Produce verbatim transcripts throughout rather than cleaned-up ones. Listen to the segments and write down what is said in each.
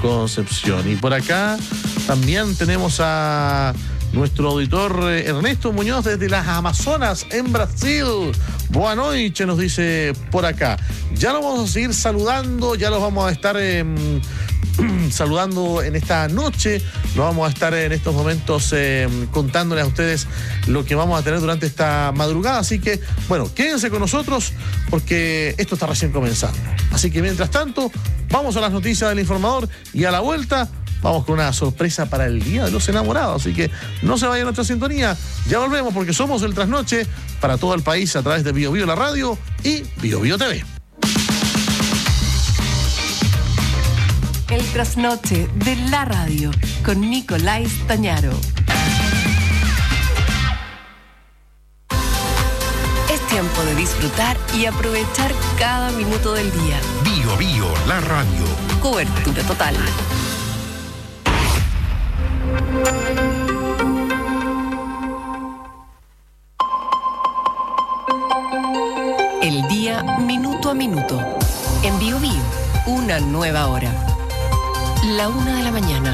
Concepción. Y por acá también tenemos a nuestro auditor eh, Ernesto Muñoz desde las Amazonas en Brasil. Boa noite, nos dice por acá. Ya lo vamos a seguir saludando, ya los vamos a estar eh, saludando en esta noche. Lo vamos a estar en estos momentos eh, contándoles a ustedes lo que vamos a tener durante esta madrugada. Así que, bueno, quédense con nosotros porque esto está recién comenzando. Así que mientras tanto, vamos a las noticias del informador y a la vuelta vamos con una sorpresa para el Día de los Enamorados. Así que no se vaya a nuestra sintonía. Ya volvemos porque somos el Trasnoche para todo el país a través de Bio Bio la radio y Bio Bio T V. El Trasnoche de la radio con Nicolás Tañaro. Es tiempo de disfrutar y aprovechar cada minuto del día. Bio Bio la radio. Cobertura total. El día minuto a minuto. En Bio Bio, una nueva hora. La una de la mañana.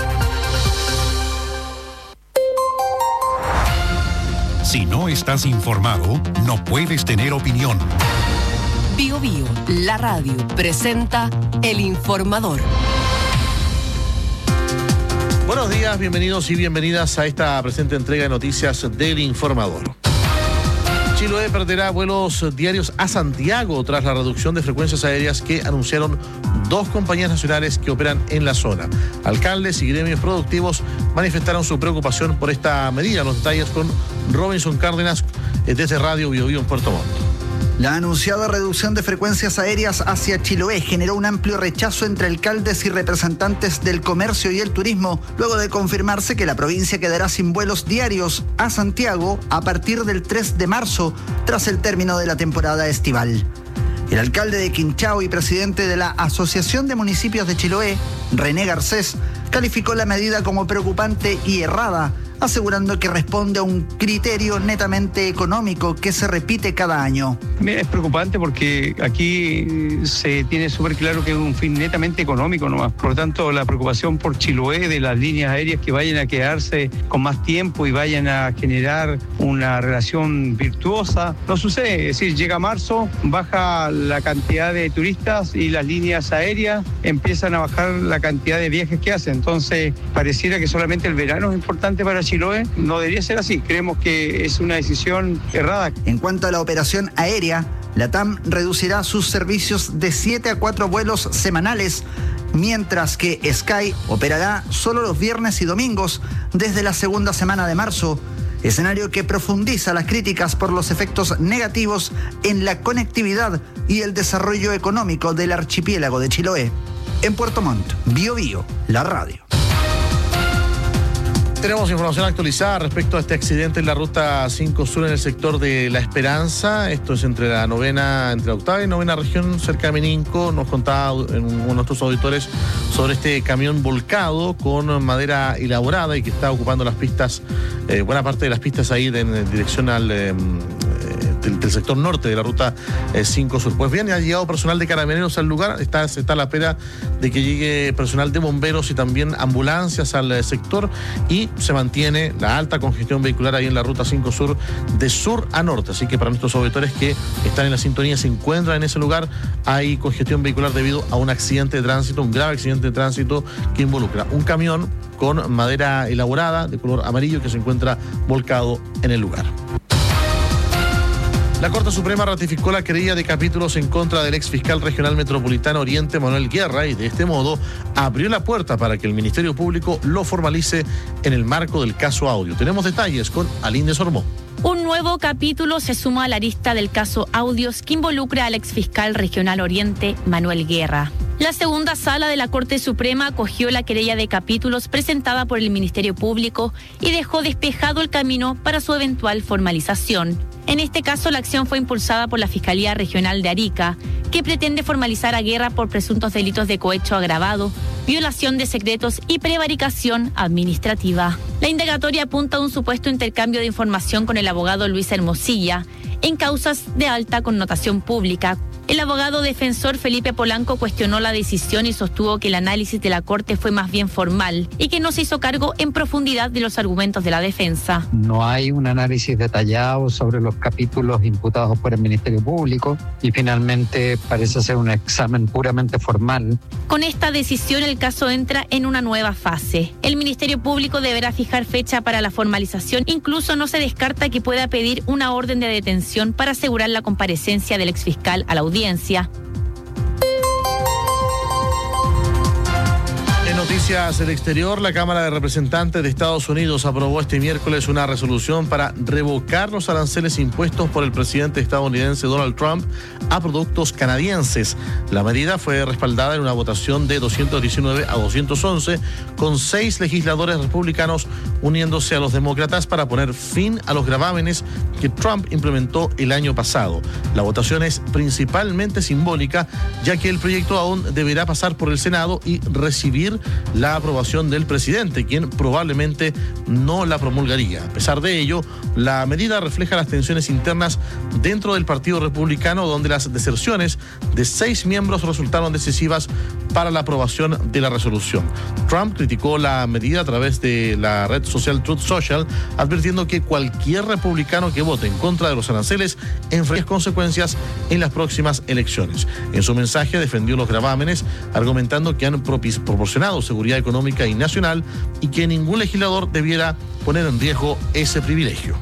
Si no estás informado, no puedes tener opinión. Bio Bio, la radio, presenta El Informador. Buenos días, bienvenidos y bienvenidas a esta presente entrega de noticias del Informador. Chiloé perderá vuelos diarios a Santiago tras la reducción de frecuencias aéreas que anunciaron dos compañías nacionales que operan en la zona. Alcaldes y gremios productivos manifestaron su preocupación por esta medida. Los detalles con Robinson Cárdenas desde Radio Bio Bio en Puerto Montt. La anunciada reducción de frecuencias aéreas hacia Chiloé generó un amplio rechazo entre alcaldes y representantes del comercio y el turismo, luego de confirmarse que la provincia quedará sin vuelos diarios a Santiago a partir del tres de marzo, tras el término de la temporada estival. El alcalde de Quinchao y presidente de la Asociación de Municipios de Chiloé, René Garcés, calificó la medida como preocupante y errada, asegurando que responde a un criterio netamente económico que se repite cada año. Mira, es preocupante porque aquí se tiene súper claro que es un fin netamente económico nomás. Por lo tanto, la preocupación por Chiloé de las líneas aéreas que vayan a quedarse con más tiempo y vayan a generar una relación virtuosa, no sucede. Es decir, llega marzo, baja la cantidad de turistas y las líneas aéreas empiezan a bajar la cantidad de viajes que hacen. Entonces, pareciera que solamente el verano es importante para Chiloé. No debería ser así. Creemos que es una decisión errada. En cuanto a la operación aérea, la T A M reducirá sus servicios de siete a cuatro vuelos semanales, mientras que Sky operará solo los viernes y domingos desde la segunda semana de marzo, escenario que profundiza las críticas por los efectos negativos en la conectividad y el desarrollo económico del archipiélago de Chiloé. En Puerto Montt, Bio Bio, la radio. Tenemos información actualizada respecto a este accidente en la ruta cinco Sur en el sector de La Esperanza. Esto es entre la novena, entre la octava y novena región, cerca de Meninco. Nos contaba uno de nuestros auditores sobre este camión volcado con madera elaborada y que está ocupando las pistas, eh, buena parte de las pistas ahí de, en dirección al eh, del, del sector norte de la ruta cinco Sur. Pues bien, ha llegado personal de Carabineros al lugar. Está, está a la espera de que llegue personal de bomberos y también ambulancias al sector, y se mantiene la alta congestión vehicular ahí en la ruta cinco Sur de sur a norte. Así que para nuestros auditores que están en la sintonía, se encuentran en ese lugar, hay congestión vehicular debido a un accidente de tránsito, un grave accidente de tránsito que involucra un camión con madera elaborada de color amarillo que se encuentra volcado en el lugar. La Corte Suprema ratificó la querella de capítulos en contra del ex fiscal regional metropolitano Oriente, Manuel Guerra, y de este modo abrió la puerta para que el Ministerio Público lo formalice en el marco del caso Audio. Tenemos detalles con Aline Sormó. Un nuevo capítulo se suma a la lista del caso Audios que involucra al exfiscal regional Oriente, Manuel Guerra. La segunda sala de la Corte Suprema acogió la querella de capítulos presentada por el Ministerio Público y dejó despejado el camino para su eventual formalización. En este caso, la acción fue impulsada por la Fiscalía Regional de Arica, que pretende formalizar a Guerra por presuntos delitos de cohecho agravado, violación de secretos y prevaricación administrativa. La indagatoria apunta a un supuesto intercambio de información con el abogado Luis Hermosilla en causas de alta connotación pública, El abogado defensor Felipe Polanco cuestionó la decisión y sostuvo que el análisis de la Corte fue más bien formal y que no se hizo cargo en profundidad de los argumentos de la defensa. No hay un análisis detallado sobre los capítulos imputados por el Ministerio Público y finalmente parece ser un examen puramente formal. Con esta decisión el caso entra en una nueva fase. El Ministerio Público deberá fijar fecha para la formalización. Incluso no se descarta que pueda pedir una orden de detención para asegurar la comparecencia del exfiscal a la audiencia. En noticias del exterior, la Cámara de Representantes de Estados Unidos aprobó este miércoles una resolución para revocar los aranceles impuestos por el presidente estadounidense Donald Trump a productos canadienses. La medida fue respaldada en una votación de doscientos diecinueve a doscientos once, con seis legisladores republicanos uniéndose a los demócratas para poner fin a los gravámenes que Trump implementó el año pasado. La votación es principalmente simbólica, ya que el proyecto aún deberá pasar por el Senado y recibir la aprobación del presidente, quien probablemente no la promulgaría. A pesar de ello, la medida refleja las tensiones internas dentro del Partido Republicano, donde las deserciones de seis miembros resultaron decisivas para la aprobación de la resolución. Trump criticó la medida a través de la red social Truth Social, advirtiendo que cualquier republicano que vote en contra de los aranceles enfrenta consecuencias en las próximas elecciones. En su mensaje defendió los gravámenes, argumentando que han proporcionado seguridad económica y nacional y que ningún legislador debiera poner en riesgo ese privilegio.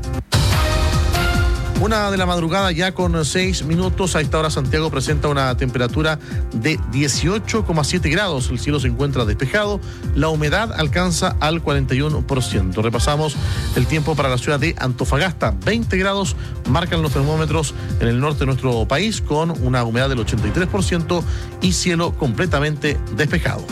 Una de la madrugada ya con seis minutos. A esta hora Santiago presenta una temperatura de dieciocho coma siete grados. El cielo se encuentra despejado. La humedad alcanza al cuarenta y uno por ciento. Repasamos el tiempo para la ciudad de Antofagasta. veinte grados marcan los termómetros en el norte de nuestro país, con una humedad del ochenta y tres por ciento y cielo completamente despejado.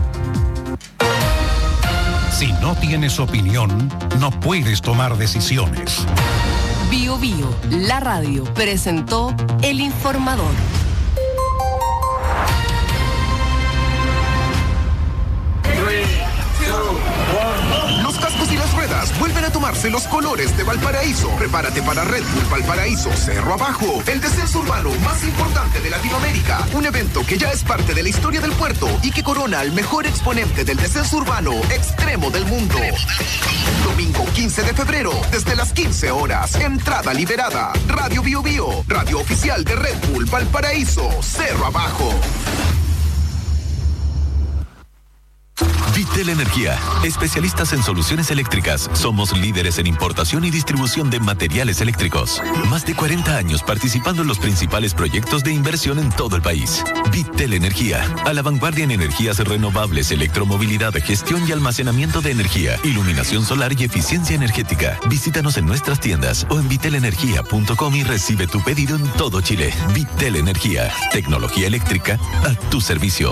Si no tienes opinión, no puedes tomar decisiones. Bio Bio, la radio, presentó El Informador. Los cascos y las ruedas vuelven a tomarse los colores de Valparaíso. Prepárate para Red Bull Valparaíso Cerro Abajo, el descenso urbano más importante de Latinoamérica. Un evento que ya es parte de la historia del puerto y que corona al mejor exponente del descenso urbano extremo del mundo. Domingo quince de febrero, desde las quince horas. Entrada liberada. Radio Bio Bio, radio oficial de Red Bull Valparaíso Cerro Abajo. Vitel Energía, especialistas en soluciones eléctricas. Somos líderes en importación y distribución de materiales eléctricos. Más de cuarenta años participando en los principales proyectos de inversión en todo el país. Vitel Energía, a la vanguardia en energías renovables, electromovilidad, gestión y almacenamiento de energía, iluminación solar y eficiencia energética. Visítanos en nuestras tiendas o en vitel energía punto com y recibe tu pedido en todo Chile. Vitel Energía, tecnología eléctrica a tu servicio.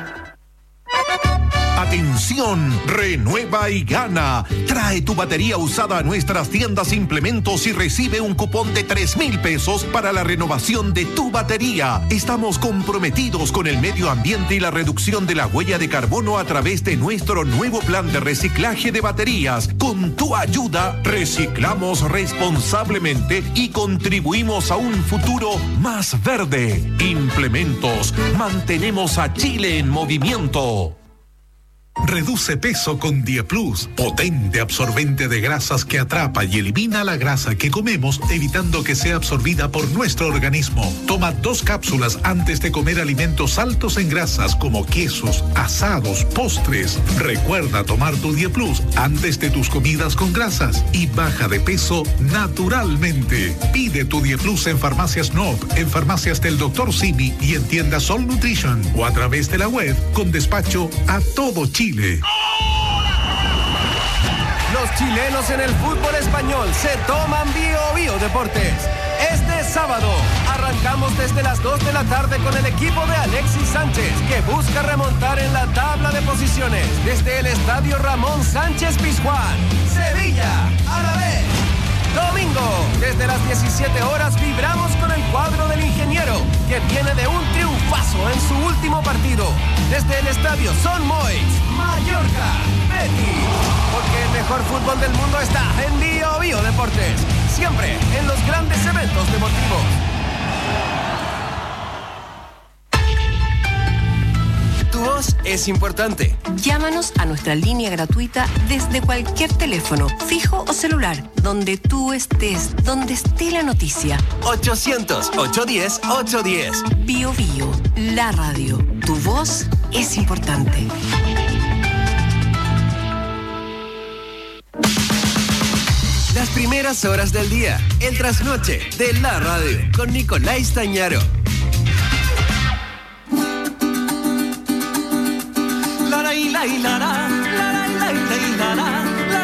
Atención, renueva y gana. Trae tu batería usada a nuestras tiendas Implementos y recibe un cupón de tres mil pesos para la renovación de tu batería. Estamos comprometidos con el medio ambiente y la reducción de la huella de carbono a través de nuestro nuevo plan de reciclaje de baterías. Con tu ayuda, reciclamos responsablemente y contribuimos a un futuro más verde. Implementos, mantenemos a Chile en movimiento. Reduce peso con Dieplus, potente absorbente de grasas que atrapa y elimina la grasa que comemos, evitando que sea absorbida por nuestro organismo. Toma dos cápsulas antes de comer alimentos altos en grasas como quesos, asados, postres. Recuerda tomar tu Dieplus antes de tus comidas con grasas y baja de peso naturalmente. Pide tu Dieplus en Farmacias N O P, en Farmacias del doctor Simi y en tiendas Sol Nutrition o a través de la web con despacho a todo Chile. Los chilenos en el fútbol español se toman Bio Bio Deportes. Este sábado arrancamos desde las dos de la tarde con el equipo de Alexis Sánchez, que busca remontar en la tabla de posiciones desde el estadio Ramón Sánchez Pizjuán. Sevilla, a la vez. Domingo, desde las diecisiete horas, vibramos con el cuadro del Ingeniero, que viene de un triunfazo en su último partido. Desde el estadio Son Moix, Mallorca, Betis. Porque el mejor fútbol del mundo está en Bio Bio Deportes. Siempre en los grandes eventos deportivos. voz es importante. Llámanos a nuestra línea gratuita desde cualquier teléfono, fijo o celular, donde tú estés, donde esté la noticia. ochocientos, ochocientos diez, ochocientos diez. Bio Bio, la radio. Tu voz es importante. Las primeras horas del día, el trasnoche de la radio, con Nicolás Tañaro. La la la la la la la la la.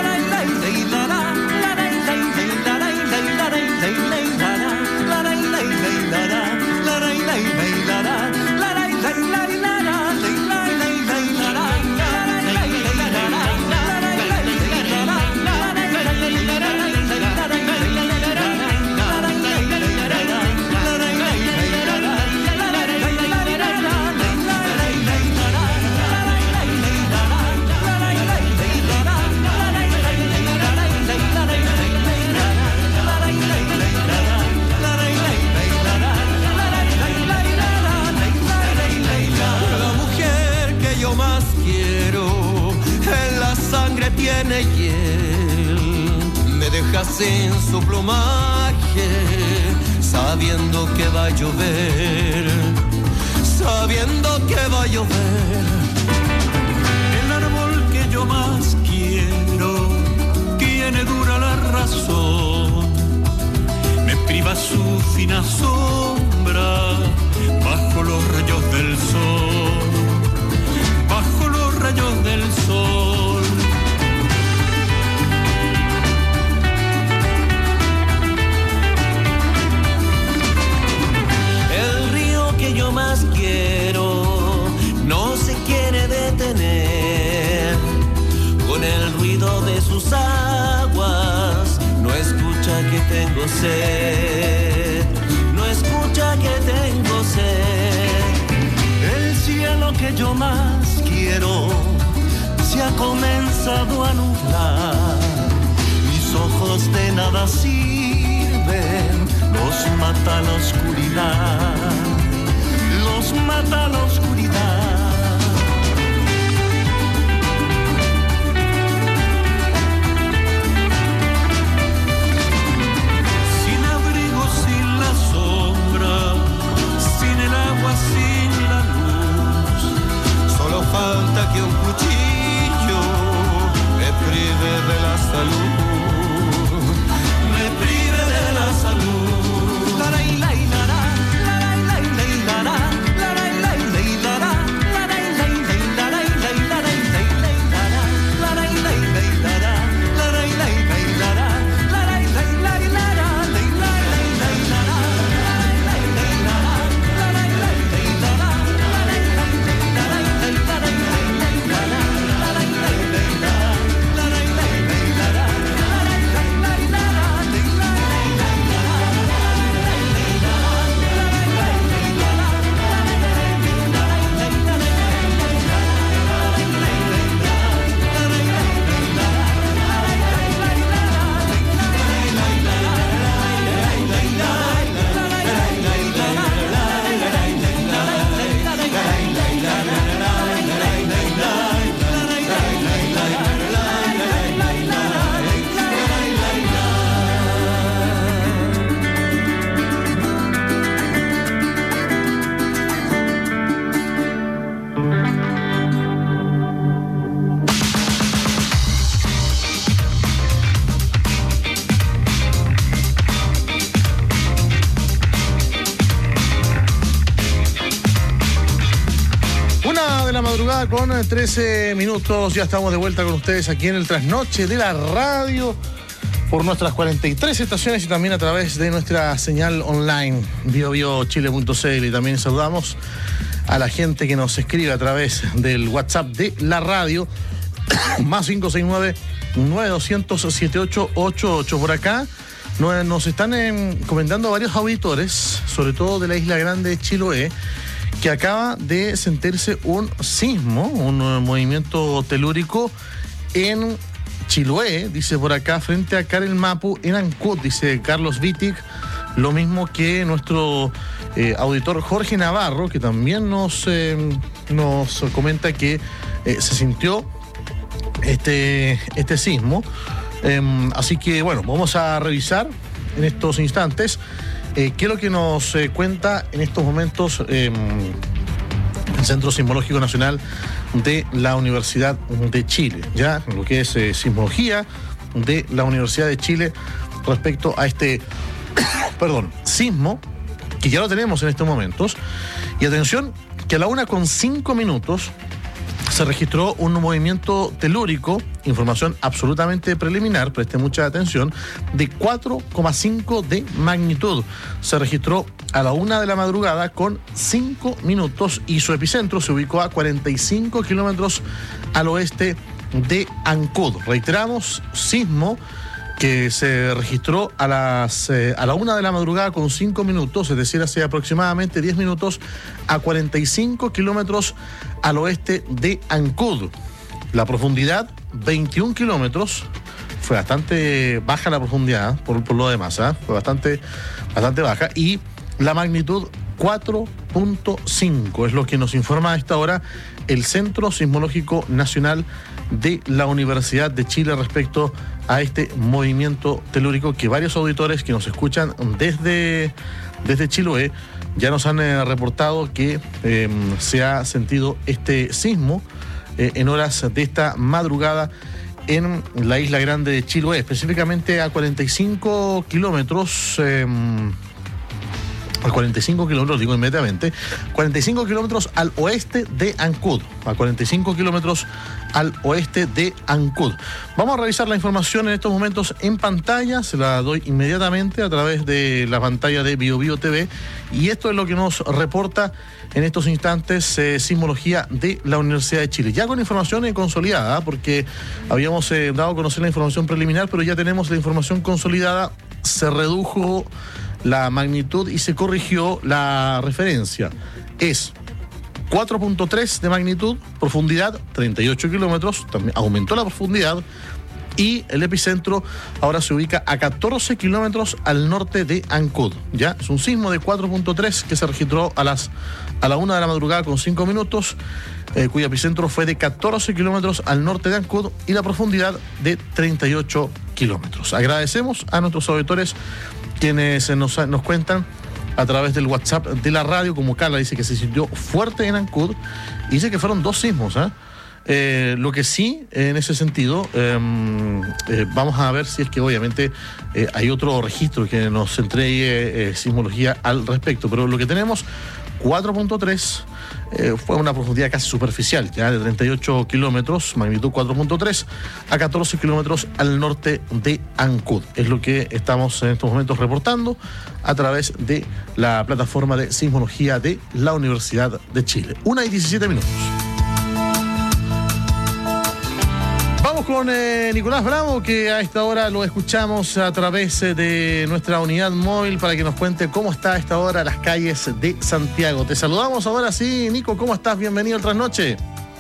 Tiene hiel, me deja sin su plumaje, sabiendo que va a llover, sabiendo que va a llover. El árbol que yo más quiero tiene dura la razón, me priva su fina sombra bajo los rayos del sol, bajo los rayos del sol. Yo más quiero, no se quiere detener, con el ruido de sus aguas, no escucha que tengo sed, no escucha que tengo sed. El cielo que yo más quiero, se ha comenzado a nublar, mis ojos de nada sirven, los mata la oscuridad. Mata la oscuridad. Sin abrigo, sin la sombra, sin el agua, sin la luz, solo falta que un cuchillo me prive de la salud, me prive de la salud. La, la, la, la, la. Con trece minutos, ya estamos de vuelta con ustedes aquí en el trasnoche de la radio por nuestras cuarenta y tres estaciones y también a través de nuestra señal online bio bio chile punto c l. Y también saludamos a la gente que nos escribe a través del WhatsApp de la radio más cinco seis nueve, nueve dos cero cero, siete ocho ocho ocho. Por acá nos, nos están eh, comentando varios auditores, sobre todo de la isla grande de Chiloé, que acaba de sentirse un sismo, un uh, movimiento telúrico en Chiloé, dice por acá, frente a Carel Mapu, en Ancud, dice Carlos Wittig, lo mismo que nuestro eh, auditor Jorge Navarro, que también nos, eh, nos comenta que eh, se sintió este, este sismo. Eh, así que bueno, vamos a revisar en estos instantes eh, qué es lo que nos eh, cuenta en estos momentos eh, el Centro Sismológico Nacional de la Universidad de Chile, ya lo que es eh, sismología de la Universidad de Chile respecto a este perdón, sismo que ya lo tenemos en estos momentos. Y atención, que a la una con cinco minutos se registró un movimiento telúrico, información absolutamente preliminar, preste mucha atención, de cuatro coma cinco de magnitud. Se registró a la una de la madrugada con cinco minutos y su epicentro se ubicó a cuarenta y cinco kilómetros al oeste de Ancud. Reiteramos, sismo que se registró a las eh, a la una de la madrugada con cinco minutos, es decir, hace aproximadamente diez minutos, a cuarenta y cinco kilómetros al oeste de Ancud. La profundidad, veintiún kilómetros. Fue bastante baja la profundidad, por, por lo demás, ¿eh? Fue bastante, bastante baja. Y la magnitud, cuatro punto cinco, es lo que nos informa a esta hora el Centro Sismológico Nacional de la Universidad de Chile respecto a este movimiento telúrico que varios auditores que nos escuchan desde, desde Chiloé ya nos han eh, reportado que eh, se ha sentido este sismo eh, en horas de esta madrugada en la isla grande de Chiloé, específicamente a cuarenta y cinco kilómetros, eh, a cuarenta y cinco kilómetros, digo inmediatamente, cuarenta y cinco kilómetros al oeste de Ancud, a cuarenta y cinco kilómetros al oeste de Ancud. Vamos a revisar la información en estos momentos en pantalla, se la doy inmediatamente a través de la pantalla de BioBio T V, y esto es lo que nos reporta en estos instantes eh, Sismología de la Universidad de Chile. Ya con información eh, consolidada, porque habíamos eh, dado a conocer la información preliminar, pero ya tenemos la información consolidada, se redujo la magnitud y se corrigió la referencia. Es cuatro punto tres de magnitud, profundidad treinta y ocho kilómetros, también aumentó la profundidad, y el epicentro ahora se ubica a catorce kilómetros al norte de Ancud. Ya es un sismo de cuatro punto tres que se registró a las a la una de la madrugada con cinco minutos, eh, cuyo epicentro fue de catorce kilómetros al norte de Ancud y la profundidad de treinta y ocho kilómetros. Agradecemos a nuestros auditores quienes nos, nos cuentan a través del WhatsApp de la radio, como Carla dice que se sintió fuerte en Ancud, y dice que fueron dos sismos, ¿eh? Eh, lo que sí, en ese sentido, eh, eh, vamos a ver si es que obviamente eh, hay otro registro que nos entregue eh, sismología al respecto, pero lo que tenemos, cuatro punto tres, eh, fue una profundidad casi superficial, ya de treinta y ocho kilómetros, magnitud cuatro punto tres, a catorce kilómetros al norte de Ancud. Es lo que estamos en estos momentos reportando a través de la plataforma de sismología de la Universidad de Chile. Una y diecisiete minutos. Vamos con eh, Nicolás Bravo, que a esta hora lo escuchamos a través eh, de nuestra unidad móvil para que nos cuente cómo está a esta hora las calles de Santiago. Te saludamos ahora sí, Nico, ¿cómo estás? Bienvenido al Trasnoche.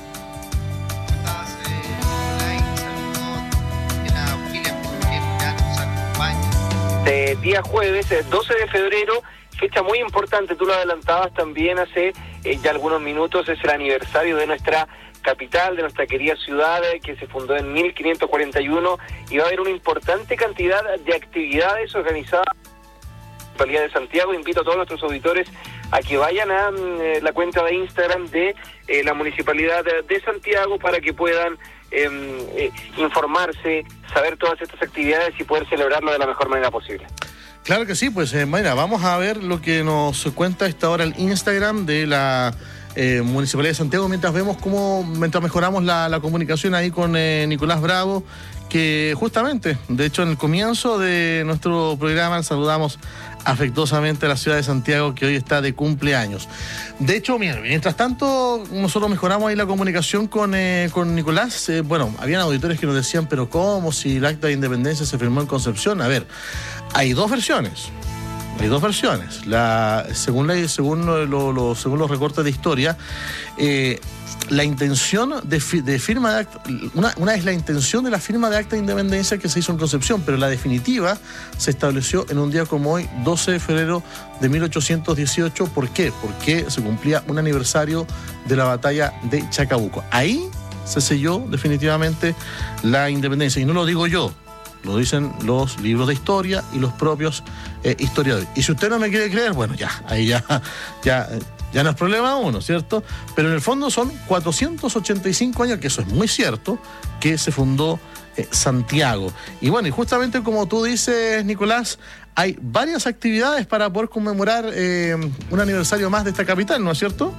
De día jueves, doce de febrero, fecha muy importante, tú lo adelantabas también hace eh, ya algunos minutos, es el aniversario de nuestra capital, de nuestra querida ciudad, que se fundó en mil quinientos cuarenta y uno, y va a haber una importante cantidad de actividades organizadas en la Municipalidad de Santiago. Invito a todos nuestros auditores a que vayan a eh, la cuenta de Instagram de eh, la Municipalidad de, de Santiago para que puedan eh, eh, informarse, saber todas estas actividades y poder celebrarlo de la mejor manera posible. Claro que sí, pues eh, mira, vamos a ver lo que nos cuenta a esta hora el Instagram de la Eh, Municipalidad de Santiago, mientras vemos cómo, mientras mejoramos la, la comunicación ahí con eh, Nicolás Bravo, que justamente, de hecho en el comienzo de nuestro programa saludamos afectuosamente a la ciudad de Santiago, que hoy está de cumpleaños. De hecho, mira, mientras tanto nosotros mejoramos ahí la comunicación con, eh, con Nicolás. Eh, bueno, habían auditores que nos decían, pero ¿cómo? Si el acta de independencia se firmó en Concepción. A ver, hay dos versiones. Hay dos versiones. La, según, la, según, lo, lo, según los recortes de historia, eh, la intención de, fi, de firma de acta, una, una es la intención de la firma de acta de independencia que se hizo en Concepción, pero la definitiva se estableció en un día como hoy, doce de febrero de mil ochocientos dieciocho. ¿Por qué? Porque se cumplía un aniversario de la batalla de Chacabuco. Ahí se selló definitivamente la independencia, y no lo digo yo, lo dicen los libros de historia y los propios eh, historiadores. Y si usted no me quiere creer, bueno, ya, ahí ya, ya, ya no es problema uno, ¿cierto? Pero en el fondo son cuatrocientos ochenta y cinco años, que eso es muy cierto, que se fundó eh, Santiago. Y bueno, y justamente como tú dices, Nicolás, hay varias actividades para poder conmemorar eh, un aniversario más de esta capital, ¿no es cierto?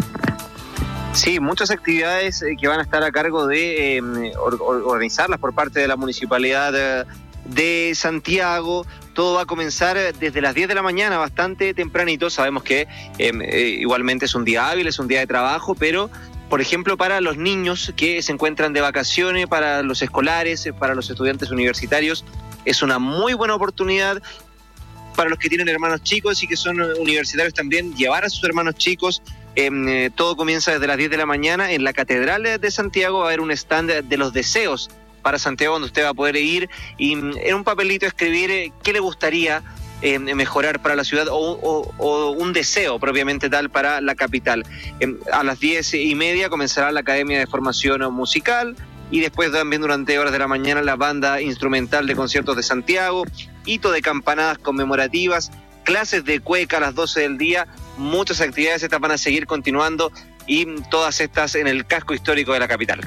Sí, muchas actividades que van a estar a cargo de eh, or, organizarlas por parte de la Municipalidad de, de Santiago. Todo va a comenzar desde las diez de la mañana, bastante tempranito. Sabemos que eh, eh, igualmente es un día hábil, es un día de trabajo, pero, por ejemplo, para los niños que se encuentran de vacaciones, para los escolares, para los estudiantes universitarios, es una muy buena oportunidad. Para los que tienen hermanos chicos y que son universitarios también, llevar a sus hermanos chicos. Eh, todo comienza desde las diez de la mañana. En la Catedral de Santiago va a haber un stand de los deseos para Santiago, donde usted va a poder ir y en un papelito escribir eh, qué le gustaría eh, mejorar para la ciudad o, o, o un deseo propiamente tal para la capital. Eh, a las diez y media comenzará la Academia de Formación Musical y después también durante horas de la mañana la Banda Instrumental de Conciertos de Santiago, hito de campanadas conmemorativas, clases de cueca a las doce del día. Muchas actividades estas van a seguir continuando y todas estas en el casco histórico de la capital.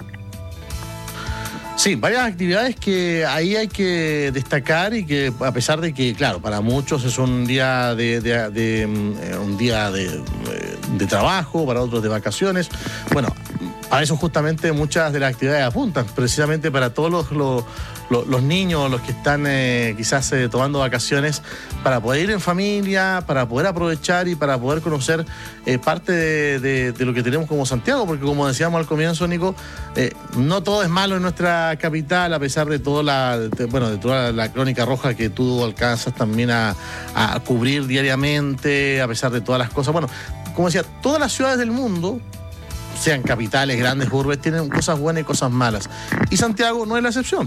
Sí, varias actividades que ahí hay que destacar y que a pesar de que, claro, para muchos es un día de, de, de, de un día de, de trabajo, para otros de vacaciones. Bueno, a eso justamente muchas de las actividades apuntan, precisamente para todos los, los, los, los niños, los que están eh, quizás eh, tomando vacaciones, para poder ir en familia, para poder aprovechar y para poder conocer eh, parte de, de, de lo que tenemos como Santiago, porque como decíamos al comienzo, Nico, eh, no todo es malo en nuestra capital, a pesar de toda la, de, bueno, de toda la crónica roja que tú alcanzas también a, a cubrir diariamente, a pesar de todas las cosas. Bueno, como decía, todas las ciudades del mundo, sean capitales, grandes urbes, tienen cosas buenas y cosas malas. Y Santiago no es la excepción.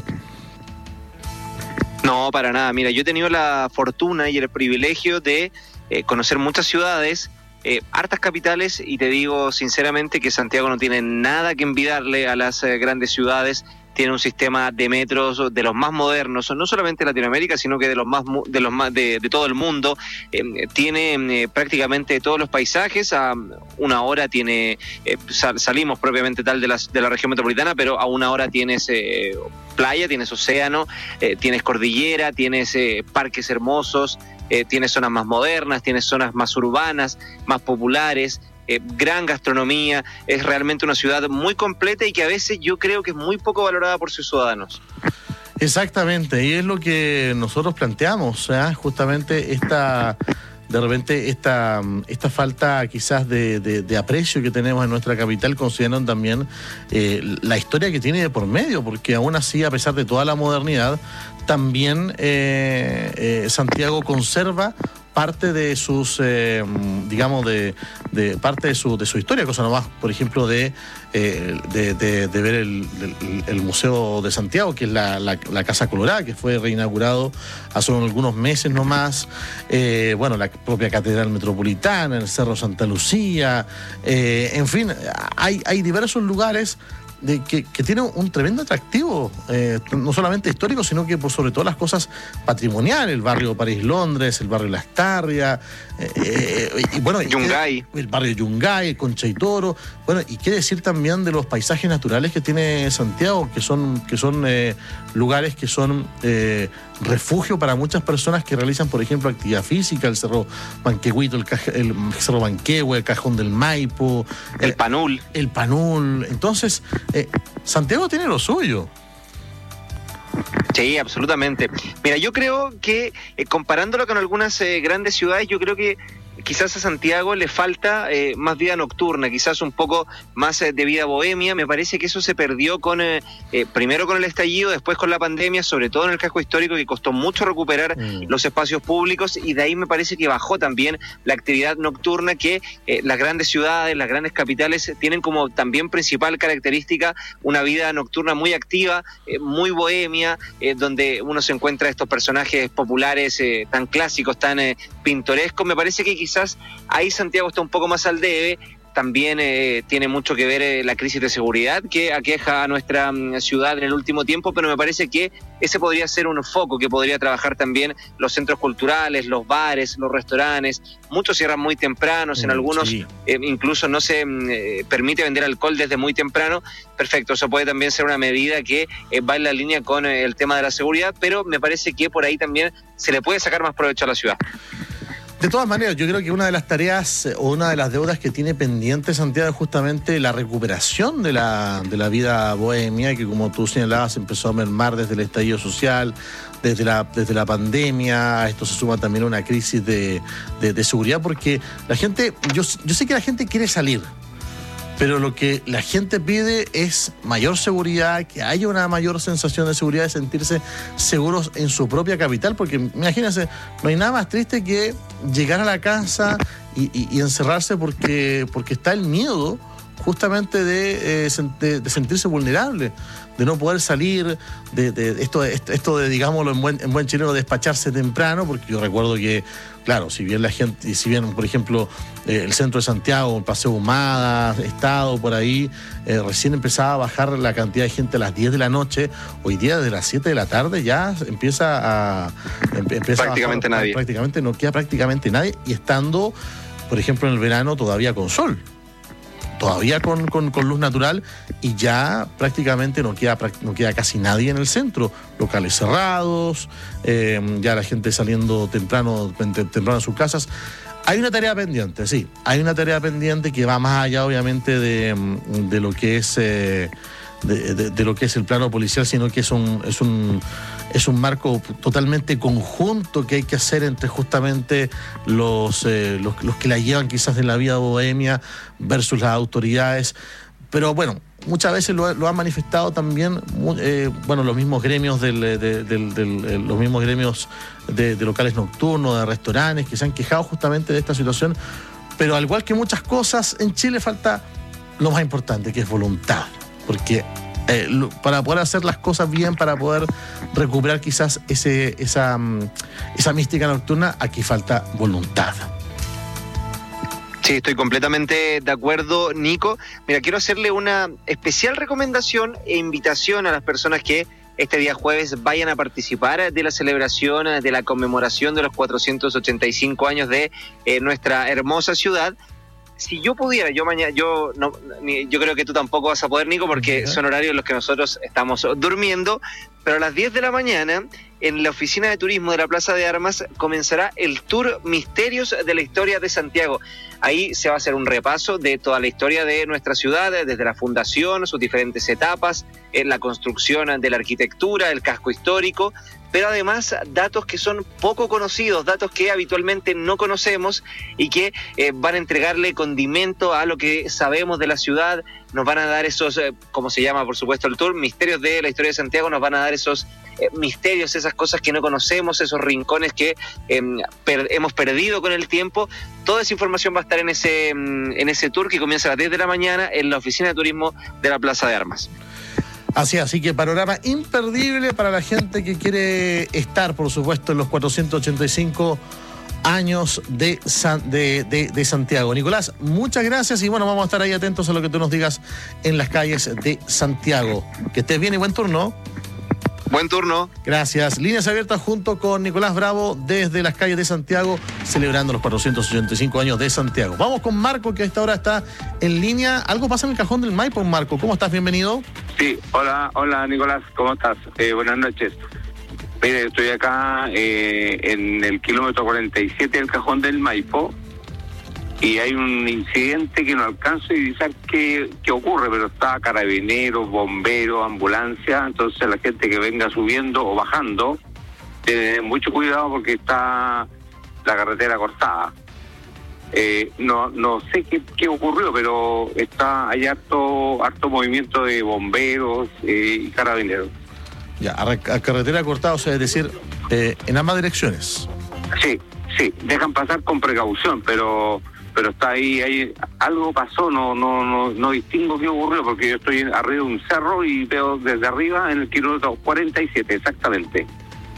No, para nada. Mira, yo he tenido la fortuna y el privilegio de eh, conocer muchas ciudades, eh, hartas capitales, y te digo sinceramente que Santiago no tiene nada que envidiarle a las eh, grandes ciudades. Tiene un sistema de metros de los más modernos, no solamente de Latinoamérica, sino que de los más de los más de, de todo el mundo. Eh, tiene eh, prácticamente todos los paisajes. A una hora tiene eh, sal, salimos propiamente tal de la, de la región metropolitana, pero a una hora tienes eh, playa, tienes océano, eh, tienes cordillera, tienes eh, parques hermosos, eh, tienes zonas más modernas, tienes zonas más urbanas, más populares. Eh, gran gastronomía. Es realmente una ciudad muy completa y que a veces yo creo que es muy poco valorada por sus ciudadanos. Exactamente, y es lo que nosotros planteamos, ¿eh? Justamente esta, de repente esta, esta falta quizás de, de, de aprecio que tenemos en nuestra capital, consideran también eh, la historia que tiene de por medio, porque aún así, a pesar de toda la modernidad, también eh, eh, Santiago conserva parte de sus, eh, digamos, de, de parte de su, de su historia, cosa nomás, por ejemplo, de, eh, de, de, de ver el, el, el Museo de Santiago, que es la, la, la Casa Colorada, que fue reinaugurado hace algunos meses nomás, eh, bueno, la propia Catedral Metropolitana, el Cerro Santa Lucía, eh, en fin, hay, hay diversos lugares de que, que tiene un tremendo atractivo, eh, no solamente histórico, sino que por sobre todo las cosas patrimoniales, el barrio París-Londres, el barrio Las Tarrias, eh, eh, y bueno, Yungay. el barrio Yungay, Concha y Toro, bueno, y qué decir también de los paisajes naturales que tiene Santiago, que son, que son eh, lugares que son eh, refugio para muchas personas que realizan, por ejemplo, actividad física, el Cerro Banquehuito, el, el Cerro Banquehue, el Cajón del Maipo, el, el Panul. El Panul, entonces... Eh, Santiago tiene lo suyo. Sí, absolutamente. Mira, yo creo que eh, comparándolo con algunas eh, grandes ciudades, yo creo que quizás a Santiago le falta eh, más vida nocturna, quizás un poco más eh, de vida bohemia. Me parece que eso se perdió con eh, eh, primero con el estallido, después con la pandemia, sobre todo en el casco histórico, que costó mucho recuperar mm. los espacios públicos, y de ahí me parece que bajó también la actividad nocturna que eh, las grandes ciudades, las grandes capitales tienen como también principal característica una vida nocturna muy activa, eh, muy bohemia, eh, donde uno se encuentra estos personajes populares eh, tan clásicos, tan eh, pintorescos. Me parece que quizás ahí Santiago está un poco más al debe. También eh, tiene mucho que ver eh, la crisis de seguridad que aqueja a nuestra um, ciudad en el último tiempo, pero me parece que ese podría ser un foco que podría trabajar también los centros culturales, los bares, los restaurantes. Muchos cierran muy tempranos, en algunos sí. eh, incluso no se eh, permite vender alcohol desde muy temprano. Perfecto, eso puede también ser una medida que eh, va en la línea con eh, el tema de la seguridad, pero me parece que por ahí también se le puede sacar más provecho a la ciudad. De todas maneras, yo creo que una de las tareas o una de las deudas que tiene pendiente Santiago es justamente la recuperación de la, de la vida bohemia, que como tú señalabas empezó a mermar desde el estallido social, desde la, desde la pandemia. A esto se suma también una crisis de, de, de seguridad, porque la gente, yo, yo sé que la gente quiere salir, pero lo que la gente pide es mayor seguridad, que haya una mayor sensación de seguridad, de sentirse seguros en su propia capital, porque imagínense, no hay nada más triste que llegar a la casa y, y, y encerrarse porque, porque está el miedo justamente de, eh, de, de sentirse vulnerable, de no poder salir, de, de esto, de, esto de, digámoslo en buen, en buen chileno, despacharse temprano, porque yo recuerdo que, claro, si bien la gente, si bien, por ejemplo, eh, el centro de Santiago, el Paseo Humada, Estado, por ahí, eh, recién empezaba a bajar la cantidad de gente a las diez de la noche, hoy día desde las siete de la tarde ya empieza a... Empieza prácticamente a bajar, nadie. Prácticamente no queda prácticamente nadie, y estando, por ejemplo, en el verano todavía con sol. Todavía con, con, con luz natural, y ya prácticamente no queda, no queda casi nadie en el centro. Locales cerrados, eh, ya la gente saliendo temprano, temprano a sus casas. Hay una tarea pendiente, sí. Hay una tarea pendiente que va más allá, obviamente, de, de lo que es eh, de, de, de lo que es el plano policial, sino que es un, es un es un marco totalmente conjunto que hay que hacer entre justamente los, eh, los, los que la llevan quizás de la vida bohemia versus las autoridades. Pero bueno, muchas veces lo, lo han manifestado también eh, bueno, los mismos gremios del, del, del, del los mismos gremios de, de locales nocturnos, de restaurantes, que se han quejado justamente de esta situación. Pero al igual que muchas cosas, en Chile falta lo más importante, que es voluntad. Porque Eh, lo, para poder hacer las cosas bien, para poder recuperar quizás ese, esa, esa mística nocturna, aquí falta voluntad. Sí, estoy completamente de acuerdo, Nico. Mira, quiero hacerle una especial recomendación e invitación a las personas que este día jueves vayan a participar de la celebración, de la conmemoración de los cuatrocientos ochenta y cinco años de eh, nuestra hermosa ciudad. Si yo pudiera, yo mañana, yo no, ni, yo creo que tú tampoco vas a poder, Nico, porque son horarios en los que nosotros estamos durmiendo, pero a las diez de la mañana, en la oficina de turismo de la Plaza de Armas, comenzará el tour Misterios de la Historia de Santiago. Ahí se va a hacer un repaso de toda la historia de nuestra ciudad, desde la fundación, sus diferentes etapas, en la construcción de la arquitectura, el casco histórico, pero además datos que son poco conocidos, datos que habitualmente no conocemos y que eh, van a entregarle condimento a lo que sabemos de la ciudad. Nos van a dar esos, eh, como se llama por supuesto el tour, Misterios de la Historia de Santiago, nos van a dar esos eh, misterios, esas cosas que no conocemos, esos rincones que eh, per- hemos perdido con el tiempo. Toda esa información va a estar en ese, en ese tour que comienza a las diez de la mañana en la oficina de turismo de la Plaza de Armas. Así, así que panorama imperdible para la gente que quiere estar, por supuesto, en los cuatrocientos ochenta y cinco años de, San, de, de, de Santiago. Nicolás, muchas gracias y bueno, vamos a estar ahí atentos a lo que tú nos digas en las calles de Santiago. Que estés bien y buen turno. Buen turno. Gracias. Líneas abiertas junto con Nicolás Bravo desde las calles de Santiago, celebrando los cuatrocientos ochenta y cinco años de Santiago. Vamos con Marco, que a esta hora está en línea. Algo pasa en el cajón del Maipo, Marco. ¿Cómo estás? Bienvenido. Sí, hola, hola Nicolás, ¿cómo estás? Eh, buenas noches. Mire, estoy acá eh, en el kilómetro cuarenta y siete del cajón del Maipo y hay un incidente que no alcanzo a divisar qué, qué ocurre, pero está carabineros, bomberos, ambulancia, entonces la gente que venga subiendo o bajando tiene mucho cuidado porque está la carretera cortada. Eh, no no sé qué, qué ocurrió, pero está hay harto harto movimiento de bomberos eh, y carabineros. Ya, a, a carretera cortada, o sea, es decir, eh, en ambas direcciones. Sí, sí, dejan pasar con precaución, pero pero está ahí, ahí algo pasó, no no no no distingo qué ocurrió, porque yo estoy arriba de un cerro y veo desde arriba en el kilómetro cuarenta y siete, exactamente.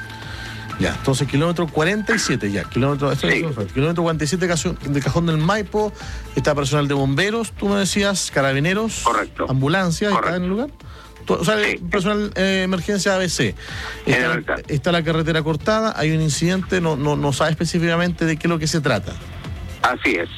Ya, entonces kilómetro cuarenta y siete, ya, kilómetro, esto sí. es kilómetro cuarenta y siete de Cajón del Maipo, está personal de bomberos, tú me decías, carabineros, correcto, ambulancia, correcto. ¿Está en el lugar? O sea, sí. Personal eh, emergencia A B C. Está, está la carretera cortada, hay un incidente, no, no, no sabe específicamente de qué es lo que se trata. Así es.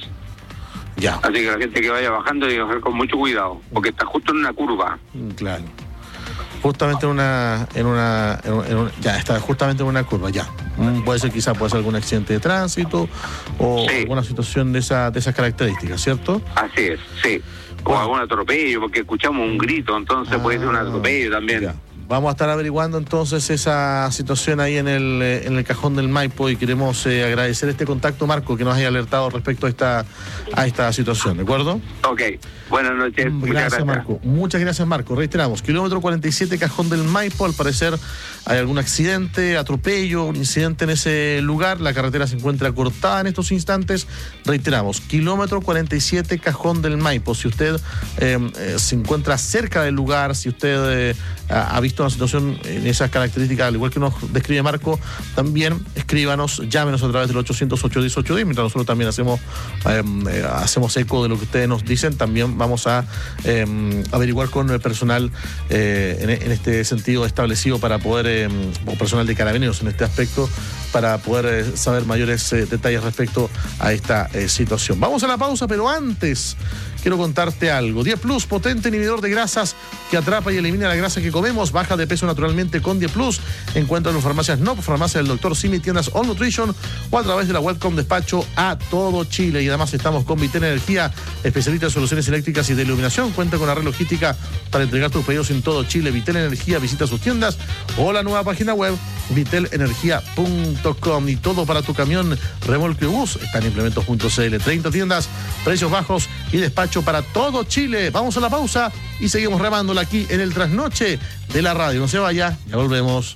Ya. Así que la gente que vaya bajando debe bajar con mucho cuidado, porque está justo en una curva. Claro. Justamente en una, en una, en una, en una ya está justamente en una curva, ya. Mm, puede ser quizás, puede ser algún accidente de tránsito o sí. alguna situación de esa, de esas características, ¿cierto? Así es, sí. O bueno. algún atropello, porque escuchamos un grito, entonces ah, puede ser un atropello también. Ya. Vamos a estar averiguando entonces esa situación ahí en el, en el Cajón del Maipo y queremos eh, agradecer este contacto, Marco, que nos haya alertado respecto a esta a esta situación, ¿de acuerdo? Ok, buenas noches. Gracias, muchas gracias, Marco. Muchas gracias, Marco. Reiteramos, kilómetro cuarenta y siete, Cajón del Maipo, al parecer hay algún accidente, atropello, un incidente en ese lugar, la carretera se encuentra cortada en estos instantes. Reiteramos, kilómetro cuarenta y siete, Cajón del Maipo. Si usted eh, eh, se encuentra cerca del lugar, si usted eh, ha visto una situación en esas características, al igual que nos describe Marco, también escríbanos, llámenos a través del ochocientos ocho diez ocho diez, mientras nosotros también hacemos eh, eh, hacemos eco de lo que ustedes nos dicen, también vamos a eh, averiguar con el personal eh, en, en este sentido establecido para poder, eh, o personal de carabineros en este aspecto, para poder eh, saber mayores eh, detalles respecto a esta eh, situación. Vamos a la pausa, pero antes quiero contarte algo. diez Plus, potente inhibidor de grasas que atrapa y elimina la grasa que comemos. Baja de peso naturalmente con diez Plus. Encuéntralo en farmacias N O P, farmacia del doctor Simi, tiendas All Nutrition o a través de la web con despacho a todo Chile. Y además estamos con Vitel Energía, especialista en soluciones eléctricas y de iluminación. Cuenta con la red logística para entregar tus pedidos en todo Chile. Vitel Energía, visita sus tiendas o la nueva página web vitel energía punto com. Y todo para tu camión, remolque o bus está en implementos punto c l. treinta tiendas, precios bajos y despacho para todo Chile. Vamos a la pausa y seguimos remándola aquí en el trasnoche de la radio. No se vaya, ya volvemos.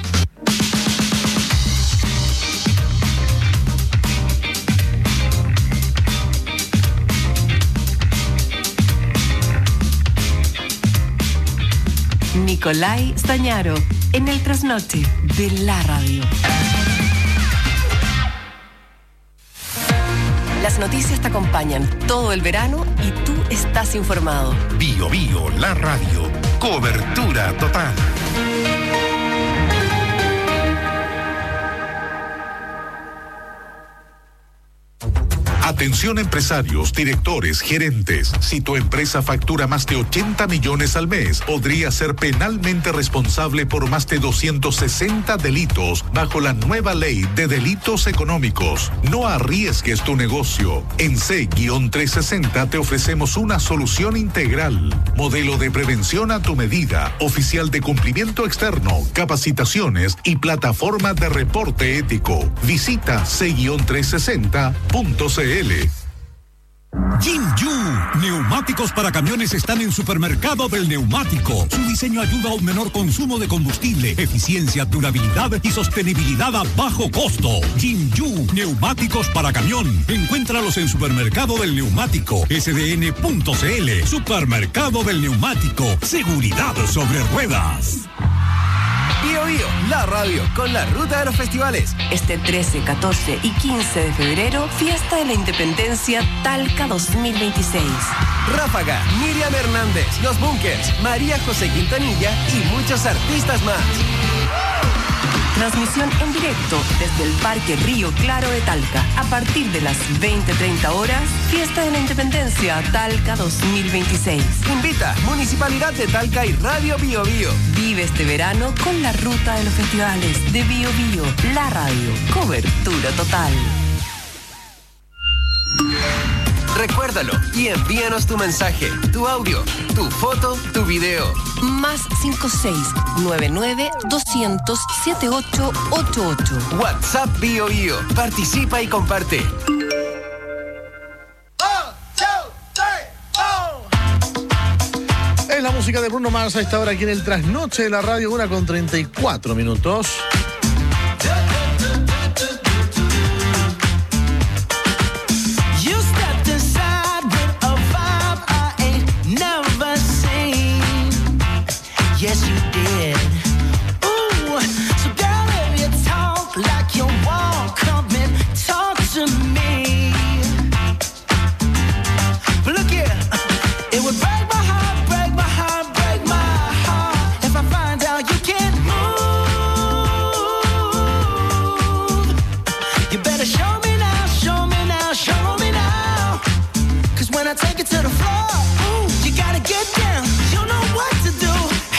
Nicolai Stañaro, en el trasnoche de la radio. Las noticias te acompañan todo el verano y tú estás informado. Bio Bio, la radio. Cobertura total. Atención empresarios, directores, gerentes. Si tu empresa factura más de ochenta millones al mes, podría ser penalmente responsable por más de doscientos sesenta delitos bajo la nueva ley de delitos económicos. No arriesgues tu negocio. En C trescientos sesenta te ofrecemos una solución integral. Modelo de prevención a tu medida, oficial de cumplimiento externo, capacitaciones y plataforma de reporte ético. Visita C trescientos sesenta punto c l. Jinju, neumáticos para camiones están en Supermercado del Neumático. Su diseño ayuda a un menor consumo de combustible, eficiencia, durabilidad y sostenibilidad a bajo costo. Jinju, neumáticos para camión. Encuéntralos en Supermercado del Neumático, S D N punto c l. Supermercado del Neumático, seguridad sobre ruedas. Bio Bio, la radio, con la ruta de los festivales. Este trece, catorce y quince de febrero, Fiesta de la Independencia Talca dos mil veintiséis. Ráfaga, Miriam Hernández, Los Bunkers, María José Quintanilla y muchos artistas más. Transmisión en directo desde el Parque Río Claro de Talca. A partir de las veinte treinta horas, Fiesta de la Independencia Talca dos mil veintiséis. Invita Municipalidad de Talca y Radio Bio Bio. Vive este verano con la ruta de los festivales de Bio Bio, la radio. Cobertura total. Recuérdalo y envíanos tu mensaje, tu audio, tu foto, tu video. Más cinco seis nueve nueve doscientos setenta y ocho ochenta y ocho. WhatsApp Bio Bio. Participa y comparte. Es la música de Bruno Mars a esta hora aquí en el Trasnoche de la Radio, una con treinta y cuatro minutos. Yes, you did. Ooh, so girl, if you talk like you want, come and talk to me. But look here, it would break my heart, break my heart, break my heart if I find out you can't move. You better show me now, show me now, show me now. 'Cause when I take it to the floor, ooh, you gotta get down. You know what to do.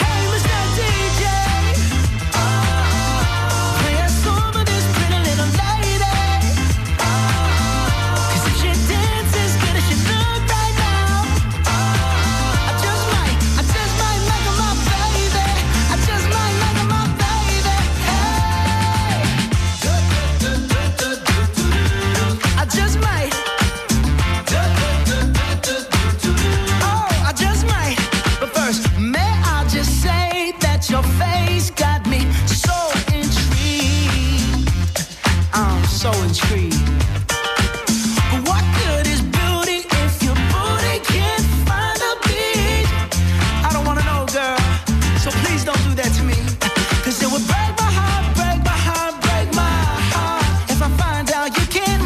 Your face got me so intrigued. I'm so intrigued. But what good is beauty if your booty can't find a beat? I don't wanna know, girl, so please don't do that to me. 'Cause it would break my heart, break my heart, break my heart if I find out you can't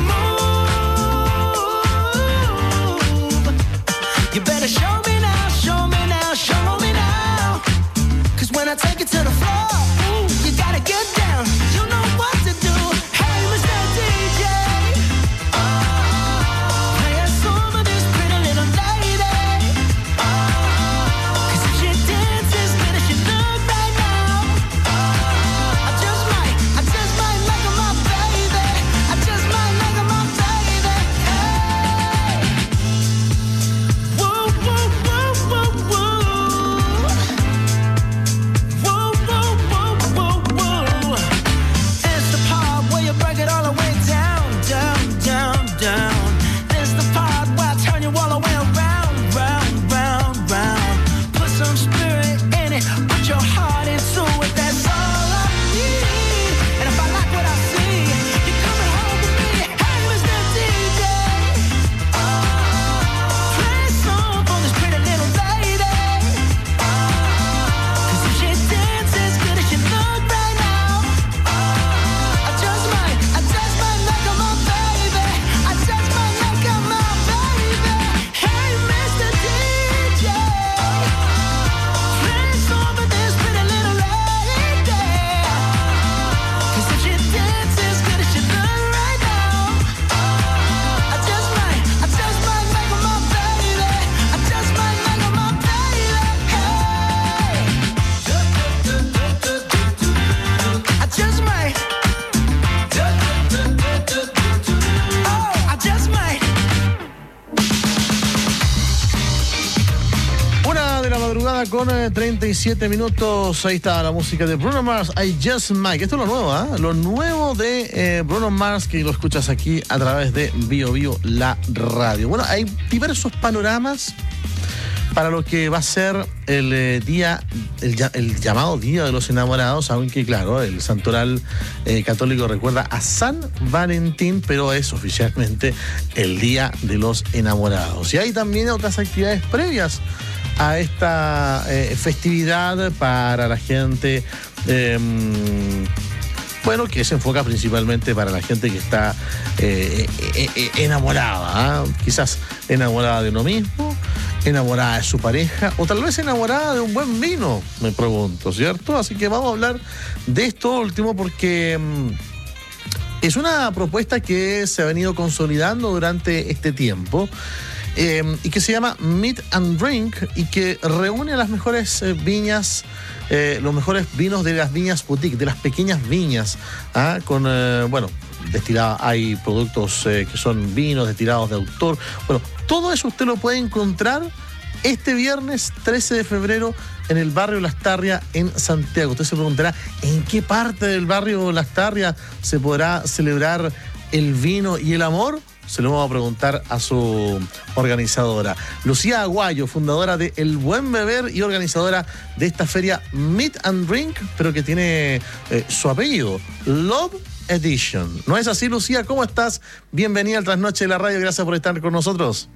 move. You better show me now, show me now, show me now. When I take it to the floor, ooh, you gotta get down. You know what to do. Hey, Mister D J, oh, play a song for this pretty little lady. Oh, 'cause if she dances as good as she look right now, oh, I just might, I just might make her my baby. I just might make her my baby. Hey, woo, woo, woo, woo, woo. Con treinta y siete minutos, ahí está la música de Bruno Mars, I Just Might. Esto es lo nuevo, ¿eh? Lo nuevo de eh, Bruno Mars, que lo escuchas aquí a través de Bio Bio, la radio. Bueno, hay diversos panoramas para lo que va a ser el eh, día, el, el llamado Día de los Enamorados, aunque claro, el santoral eh, católico recuerda a San Valentín, pero es oficialmente el Día de los Enamorados. Y hay también otras actividades previas a esta eh, festividad para la gente, eh, bueno, que se enfoca principalmente para la gente que está eh, eh, eh, enamorada, ¿eh? Quizás enamorada de uno mismo, enamorada de su pareja, o tal vez enamorada de un buen vino, me pregunto, ¿cierto? Así que vamos a hablar de esto último porque mm, es una propuesta que se ha venido consolidando durante este tiempo. Eh, y que se llama Meet and Drink y que reúne a las mejores eh, viñas, eh, los mejores vinos de las viñas boutique, de las pequeñas viñas, ¿ah? Con, eh, bueno, destilados, hay productos eh, que son vinos destilados de autor. Bueno, todo eso usted lo puede encontrar este viernes trece de febrero en el barrio Lastarria en Santiago. Usted se preguntará, ¿en qué parte del barrio Lastarria se podrá celebrar el vino y el amor? Se lo vamos a preguntar a su organizadora. Lucía Aguayo, fundadora de El Buen Beber y organizadora de esta feria Meet and Drink, pero que tiene eh, su apellido, Love Edition. ¿No es así, Lucía? ¿Cómo estás? Bienvenida al Trasnoche de la Radio. Gracias por estar con nosotros.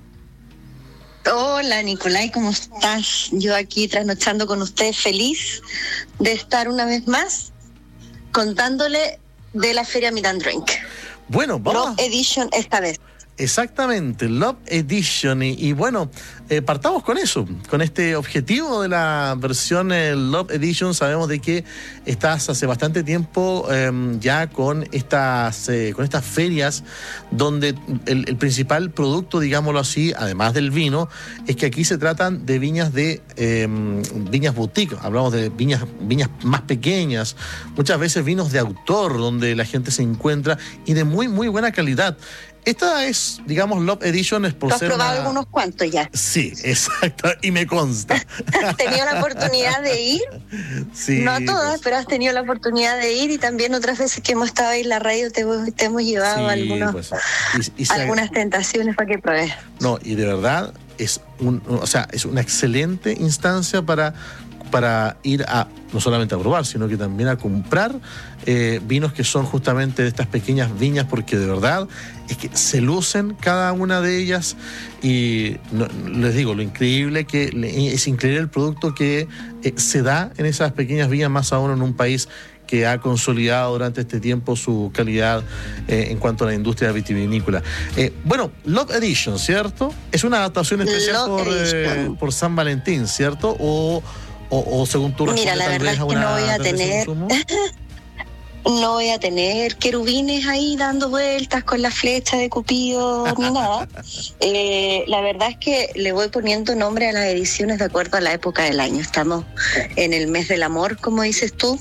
Hola, Nicolai, ¿cómo estás? Yo aquí trasnochando con ustedes, feliz de estar una vez más contándole de la feria Meet and Drink. Bueno, vamos. Love Edition esta vez. Exactamente, Love Edition. Y, y bueno, eh, partamos con eso, con este objetivo de la versión eh, Love Edition. Sabemos de que estás hace bastante tiempo eh, ya con estas, eh, con estas ferias donde el, el principal producto, digámoslo así, además del vino, es que aquí se tratan de viñas de eh, viñas boutique. Hablamos de viñas, viñas más pequeñas, muchas veces vinos de autor, donde la gente se encuentra y de muy, muy buena calidad. Esta es, digamos, Love Edition es por ¿Tú has ser probado una... algunos cuantos ya? Sí, exacto, y me consta. ¿Has tenido la oportunidad de ir? Sí, no a todas, pues. pero has tenido la oportunidad de ir, y también otras veces que hemos estado ahí en la radio te, te hemos llevado Sí, algunos, pues, y- y se- algunas tentaciones para que pruebes. No, y de verdad es un, o sea, es una excelente instancia para, para ir a, no solamente a probar, sino que también a comprar eh, vinos que son justamente de estas pequeñas viñas, porque de verdad es que se lucen cada una de ellas. Y no, les digo, lo increíble que es increíble el producto que eh, se da en esas pequeñas viñas, más aún en un país que ha consolidado durante este tiempo su calidad eh, en cuanto a la industria vitivinícola. Eh, bueno, Love Edition, ¿cierto? Es una adaptación especial Love por, eh, Edition. por San Valentín, ¿cierto? O, o, o según tú Mira, la verdad es que no voy a tener no voy a tener querubines ahí dando vueltas con la flecha de Cupido ni nada. Eh, la verdad es que le voy poniendo nombre a las ediciones de acuerdo a la época del año. Estamos en el mes del amor, como dices tú.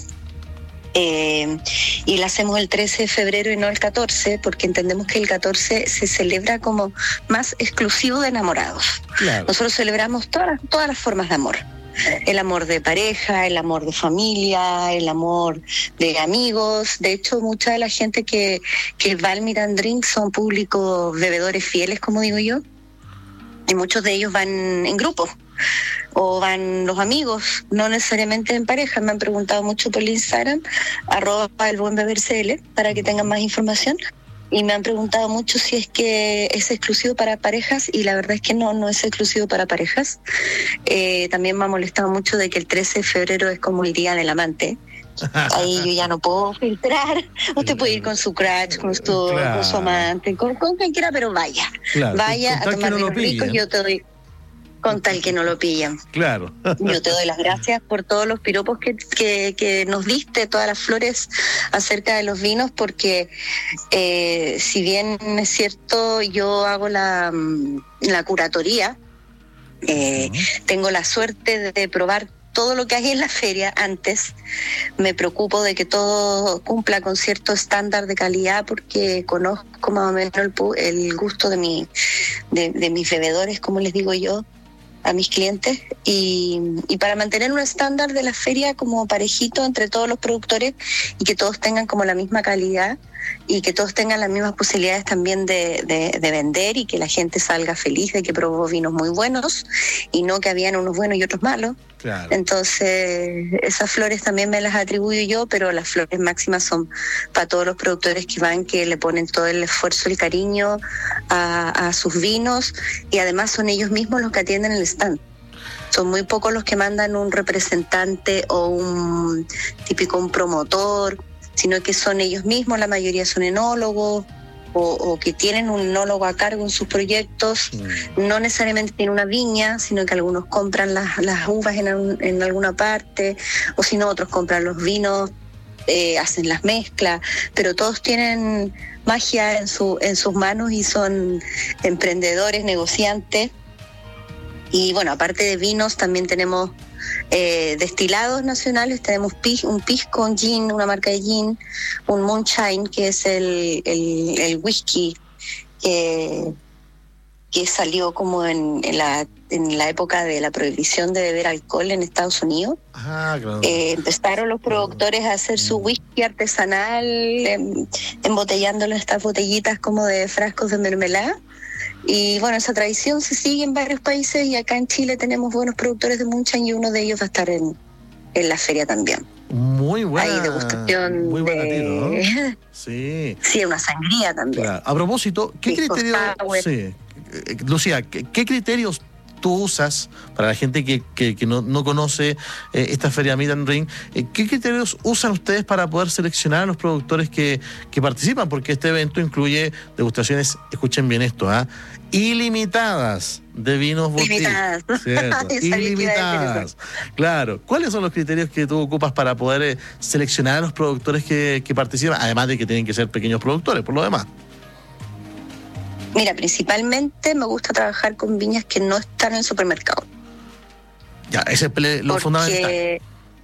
Eh, y la hacemos el trece de febrero y no el catorce, porque entendemos que el catorce se celebra como más exclusivo de enamorados. Claro. Nosotros celebramos todas, todas las formas de amor. El amor de pareja, el amor de familia, el amor de amigos. De hecho, mucha de la gente que, que va al Meet and Drink son públicos bebedores fieles, como digo yo, y muchos de ellos van en grupo o van los amigos, no necesariamente en pareja. Me han preguntado mucho por el Instagram, arroba el buen beber C L, para que tengan más información. Y me han preguntado mucho si es que es exclusivo para parejas, y la verdad es que no, no es exclusivo para parejas. Eh, también me ha molestado mucho de que el trece de febrero es como el día del amante. Ahí yo ya no puedo filtrar. Usted puede ir con su crush, con su, Claro. con su amante, con, con quien quiera, pero vaya. Claro, Vaya con a tal que tomar no lo vinos ricos, pillen. yo te doy, con tal que no lo pillen. Claro. Yo te doy las gracias por todos los piropos que, que, que nos diste, todas las flores acerca de los vinos, porque eh, si bien es cierto, yo hago la, mm, la curatoría, eh, tengo la suerte de, de probar todo lo que hay en la feria antes. Me preocupo de que todo cumpla con cierto estándar de calidad, porque conozco más o menos el, pu- el gusto de, mi, de, de mis bebedores, como les digo yo a mis clientes, y, y para mantener un estándar de la feria como parejito entre todos los productores, y que todos tengan como la misma calidad, y que todos tengan las mismas posibilidades también de, de, de vender, y que la gente salga feliz de que probó vinos muy buenos y no que habían unos buenos y otros malos. Claro. Entonces, esas flores también me las atribuyo yo, pero las flores máximas son para todos los productores que van, que le ponen todo el esfuerzo, el cariño a, a sus vinos, y además son ellos mismos los que atienden el stand. Son muy pocos los que mandan un representante o un típico un promotor, sino que son ellos mismos. La mayoría son enólogos o, o que tienen un enólogo a cargo en sus proyectos. No necesariamente tienen una viña, sino que algunos compran las, las uvas en, un- en alguna parte, o si no, otros compran los vinos, eh, hacen las mezclas, pero todos tienen magia en, su, en sus manos, y son emprendedores, negociantes. Y bueno, aparte de vinos, también tenemos eh, destilados nacionales. Tenemos pis, un pisco, un gin, una marca de gin, un moonshine, que es el, el, el whisky que, que salió como en, en la en la época de la prohibición de beber alcohol en Estados Unidos. Ah, claro. Eh, empezaron los productores a hacer su whisky artesanal, em, embotellándolo en estas botellitas como de frascos de mermelada. Y bueno, esa tradición se sigue en varios países y acá en Chile tenemos buenos productores de moonshine y uno de ellos va a estar en, en la feria también. Muy buena. Hay degustación muy buena de... tiro, ¿no? Sí. Sí, una sangría también. Claro. A propósito, ¿qué criterios... Sí. Lucía, ¿qué, qué criterios tú usas para la gente que, que, que no, no conoce eh, esta feria Meet and Drink? Eh, ¿Qué criterios usan ustedes para poder seleccionar a los productores que, que participan? Porque este evento incluye degustaciones, escuchen bien esto, ¿ah? ¿eh? Ilimitadas de vinos boutique. Ilimitadas. ¿Cierto? Ilimitadas. Claro. ¿Cuáles son los criterios que tú ocupas para poder eh, seleccionar a los productores que, que participan? Además de que tienen que ser pequeños productores, por lo demás. Mira, principalmente me gusta trabajar con viñas que no están en el supermercado. Ya, ese es lo Porque... fundamental.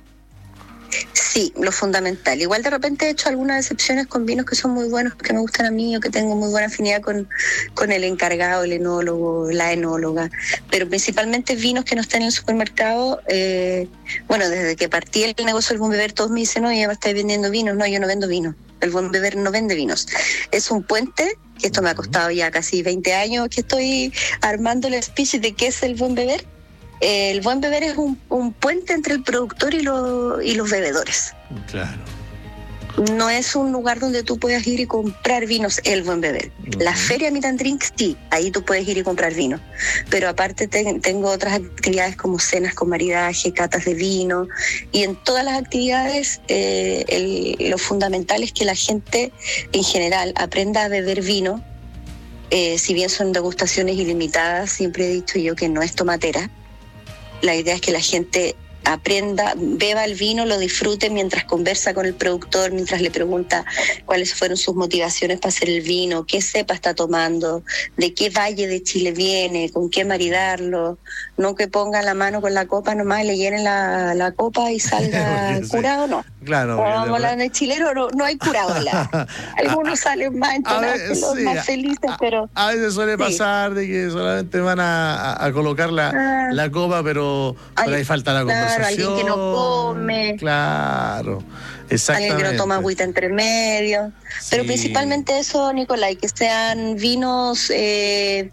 Sí, lo fundamental. Igual de repente he hecho algunas excepciones con vinos que son muy buenos, que me gustan a mí o que tengo muy buena afinidad con, con el encargado, el enólogo, la enóloga. Pero principalmente vinos que no estén en el supermercado. Eh, bueno, desde que partí el negocio del Buen Beber, todos me dicen, no, ya estáis vendiendo vinos. No, yo no vendo vinos. El Buen Beber no vende vinos. Es un puente, que esto me ha costado ya casi veinte años que estoy armando el speech de qué es el Buen Beber. El Buen Beber es un, un puente entre el productor y, lo, y los bebedores. Claro. No es un lugar donde tú puedas ir y comprar vinos, el Buen Beber. Uh-huh. La feria Meet and Drink, sí, ahí tú puedes ir y comprar vino. Pero aparte te, tengo otras actividades como cenas con maridaje, catas de vino. Y en todas las actividades eh, el, lo fundamental es que la gente en general aprenda a beber vino. Eh, si bien son degustaciones ilimitadas, siempre he dicho yo que no es tomatera. La idea es que la gente aprenda, beba el vino, lo disfrute mientras conversa con el productor, mientras le pregunta cuáles fueron sus motivaciones para hacer el vino, qué cepa está tomando, de qué valle de Chile viene, con qué maridarlo, no que ponga la mano con la copa nomás y le llene la, la copa y salga curado, no. Claro. Como vamos a hablar de chileno, no, no hay curado. La, algunos salen más entonados, los sí, más felices, a, pero... A veces suele sí. pasar de que solamente van a, a, a colocar la, ah, la copa, pero por ahí falta la conversación. Claro, alguien que no come. Claro, exactamente. Alguien que no toma agüita entre medio. Sí. Pero principalmente eso, Nicolai, que sean vinos... Eh,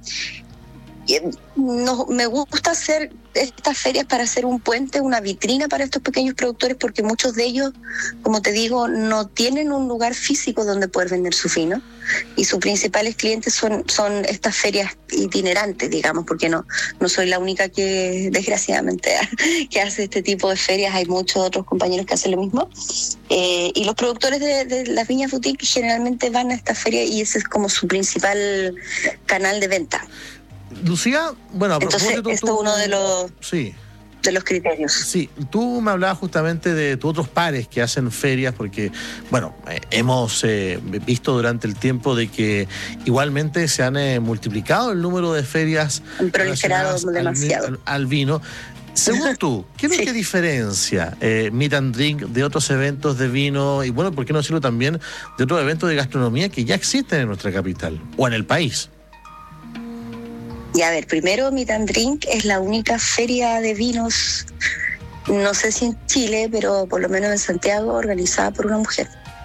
no, me gusta hacer estas ferias para hacer un puente, una vitrina para estos pequeños productores, porque muchos de ellos, como te digo, no tienen un lugar físico donde poder vender su vino y sus principales clientes son, son estas ferias itinerantes, digamos, porque no, no soy la única que, desgraciadamente, que hace este tipo de ferias. Hay muchos otros compañeros que hacen lo mismo. Eh, y los productores de, de las viñas boutique generalmente van a esta feria y ese es como su principal canal de venta. Lucía, bueno, a entonces propósito, esto tú, es uno de los sí. de los criterios. Sí, tú me hablabas justamente de tus otros pares que hacen ferias, porque, bueno, eh, hemos eh, visto durante el tiempo de que igualmente se han eh, multiplicado el número de ferias han proliferado demasiado al, al vino. Según tú, ¿qué es lo sí. que diferencia eh, Meet and Drink de otros eventos de vino y, bueno, por qué no decirlo también, de otros eventos de gastronomía que ya existen en nuestra capital o en el país? Y a ver, primero Meet and Drink es la única feria de vinos, no sé si en Chile, pero por lo menos en Santiago, organizada por una mujer.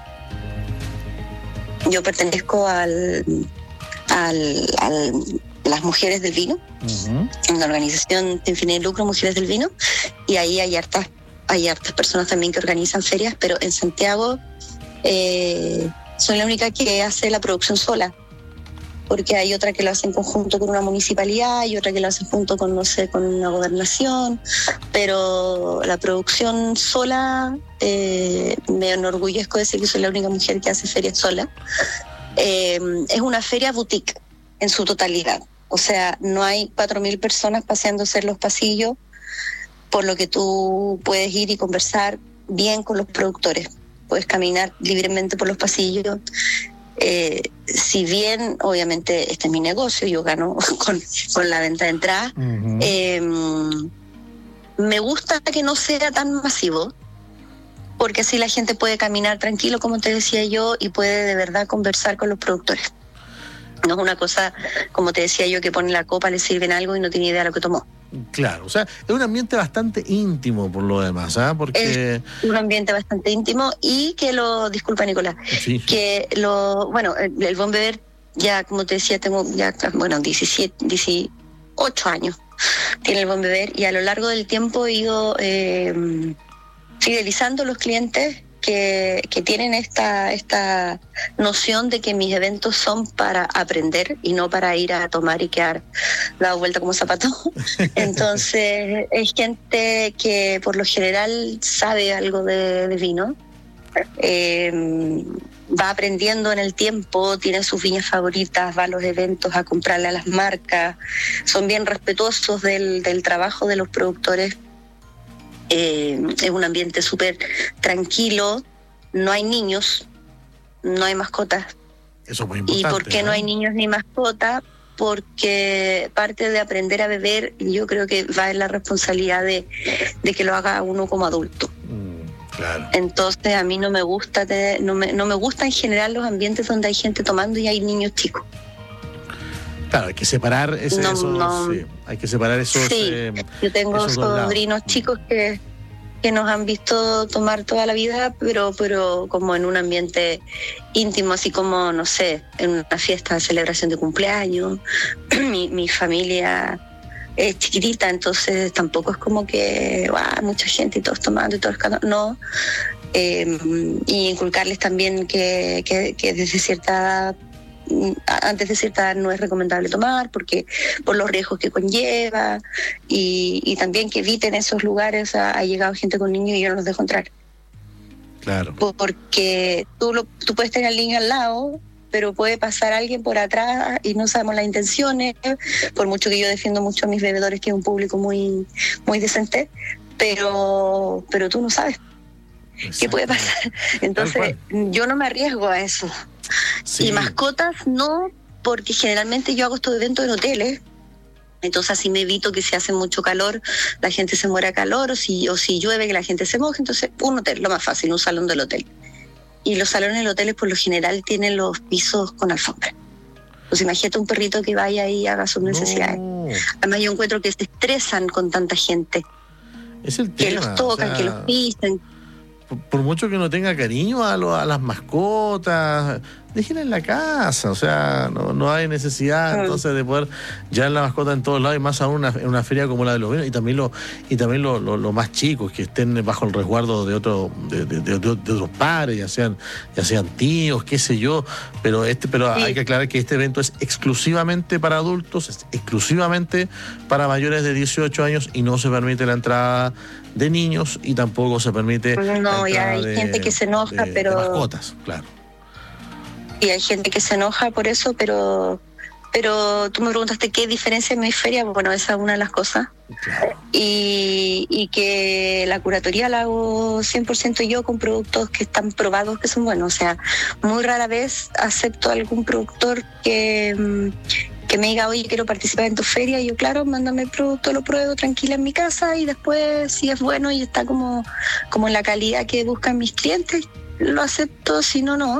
Yo pertenezco al, al, al las Mujeres del Vino, uh-huh. en la organización sin fines de lucro Mujeres del Vino, y ahí hay hartas, hay hartas personas también que organizan ferias, pero en Santiago eh, soy la única que hace la producción sola, porque hay otra que lo hace en conjunto con una municipalidad y otra que lo hace junto con, no sé, con una gobernación, pero la producción sola, eh, me enorgullezco de decir que soy la única mujer que hace ferias sola. Eh, es una feria boutique en su totalidad, o sea, no hay cuatro mil personas paseándose en los pasillos, por lo que tú puedes ir y conversar bien con los productores, puedes caminar libremente por los pasillos. Eh, si bien obviamente este es mi negocio, yo gano con, con la venta de entrada, uh-huh. eh, me gusta que no sea tan masivo, porque así la gente puede caminar tranquilo, como te decía yo, y puede de verdad conversar con los productores. No es una cosa, como te decía yo, que pone la copa, le sirven algo y no tiene idea de lo que tomó. Claro, o sea, es un ambiente bastante íntimo por lo demás, ¿ah? ¿eh? Porque... Es un ambiente bastante íntimo y que lo, disculpa Nicolás, sí. que lo, bueno, el, el Bon Beber, ya como te decía, tengo ya, bueno, diecisiete, dieciocho años, tiene el Bon Beber, y a lo largo del tiempo he ido eh, fidelizando los clientes que, que tienen esta, esta noción de que mis eventos son para aprender y no para ir a tomar y quedar dado vuelta como zapato. Entonces es gente que por lo general sabe algo de, de vino, eh, va aprendiendo en el tiempo, tiene sus viñas favoritas, va a los eventos a comprarle a las marcas, son bien respetuosos del, del trabajo de los productores. Eh, es un ambiente súper tranquilo, no hay niños, no hay mascotas. Eso es muy importante. ¿Y por qué no, no hay niños ni mascotas? Porque parte de aprender a beber, yo creo que va en la responsabilidad de, de que lo haga uno como adulto. Mm, claro. Entonces a mí no me gusta tener, no me, no me gusta en general los ambientes donde hay gente tomando y hay niños chicos. Claro, hay que separar ese, no, esos, no. Sí, hay que separar esos. Sí, eh, yo tengo sobrinos chicos que, que nos han visto tomar toda la vida, pero, pero como en un ambiente íntimo, así como, no sé, en una fiesta de celebración de cumpleaños. mi, mi familia es chiquitita, entonces tampoco es como que wow, mucha gente y todos tomando y todos cantando. No. Eh, y inculcarles también que, que, que desde cierta edad, antes de cierta edad no es recomendable tomar porque por los riesgos que conlleva, y, y también que eviten esos lugares. Ha, ha llegado gente con niños y yo no los dejo entrar. Claro. Porque tú, lo, tú puedes tener al niño al lado, pero puede pasar alguien por atrás y no sabemos las intenciones, por mucho que yo defiendo mucho a mis bebedores, que es un público muy, muy decente, pero, pero tú no sabes. Exacto. ¿Qué puede pasar? Entonces yo no me arriesgo a eso. Sí. Y mascotas no, porque generalmente yo hago estos eventos en hoteles, entonces así me evito que si hace mucho calor la gente se muera a calor, o si, o si llueve que la gente se moje. Entonces un hotel, lo más fácil, un salón del hotel. Y los salones del hotel por lo general tienen los pisos con alfombra. Pues imagínate un perrito que vaya y haga sus necesidades. No. Además yo encuentro que se estresan con tanta gente. Es el que tema, los tocan, o sea... que los pisan. Por, por mucho que uno tenga cariño a, lo, a las mascotas, déjenla en la casa, o sea, no, no hay necesidad entonces de poder llevar la mascota en todos lados, y más aún una, en una feria como la de los vinos, y también lo, y también lo, lo, lo más chicos, que estén bajo el resguardo de otro, de, de, de, de otros padres, ya sean, ya sean tíos, qué sé yo, pero este, pero sí. Hay que aclarar que este evento es exclusivamente para adultos, es exclusivamente para mayores de dieciocho años, y no se permite la entrada de niños, y tampoco se permite no, ya hay de, gente que se enoja, de, pero de mascotas, claro. Y hay gente que se enoja por eso, pero pero tú me preguntaste qué diferencia en mi feria. Bueno, esa es una de las cosas. Claro. Y, y que la curatoría la hago cien por ciento yo, con productos que están probados, que son buenos. O sea, muy rara vez acepto algún productor que, que me diga, oye, quiero participar en tu feria. Y yo, claro, mándame el producto, lo pruebo tranquila en mi casa, y después, si es bueno y está como, como en la calidad que buscan mis clientes, lo acepto, si no, no.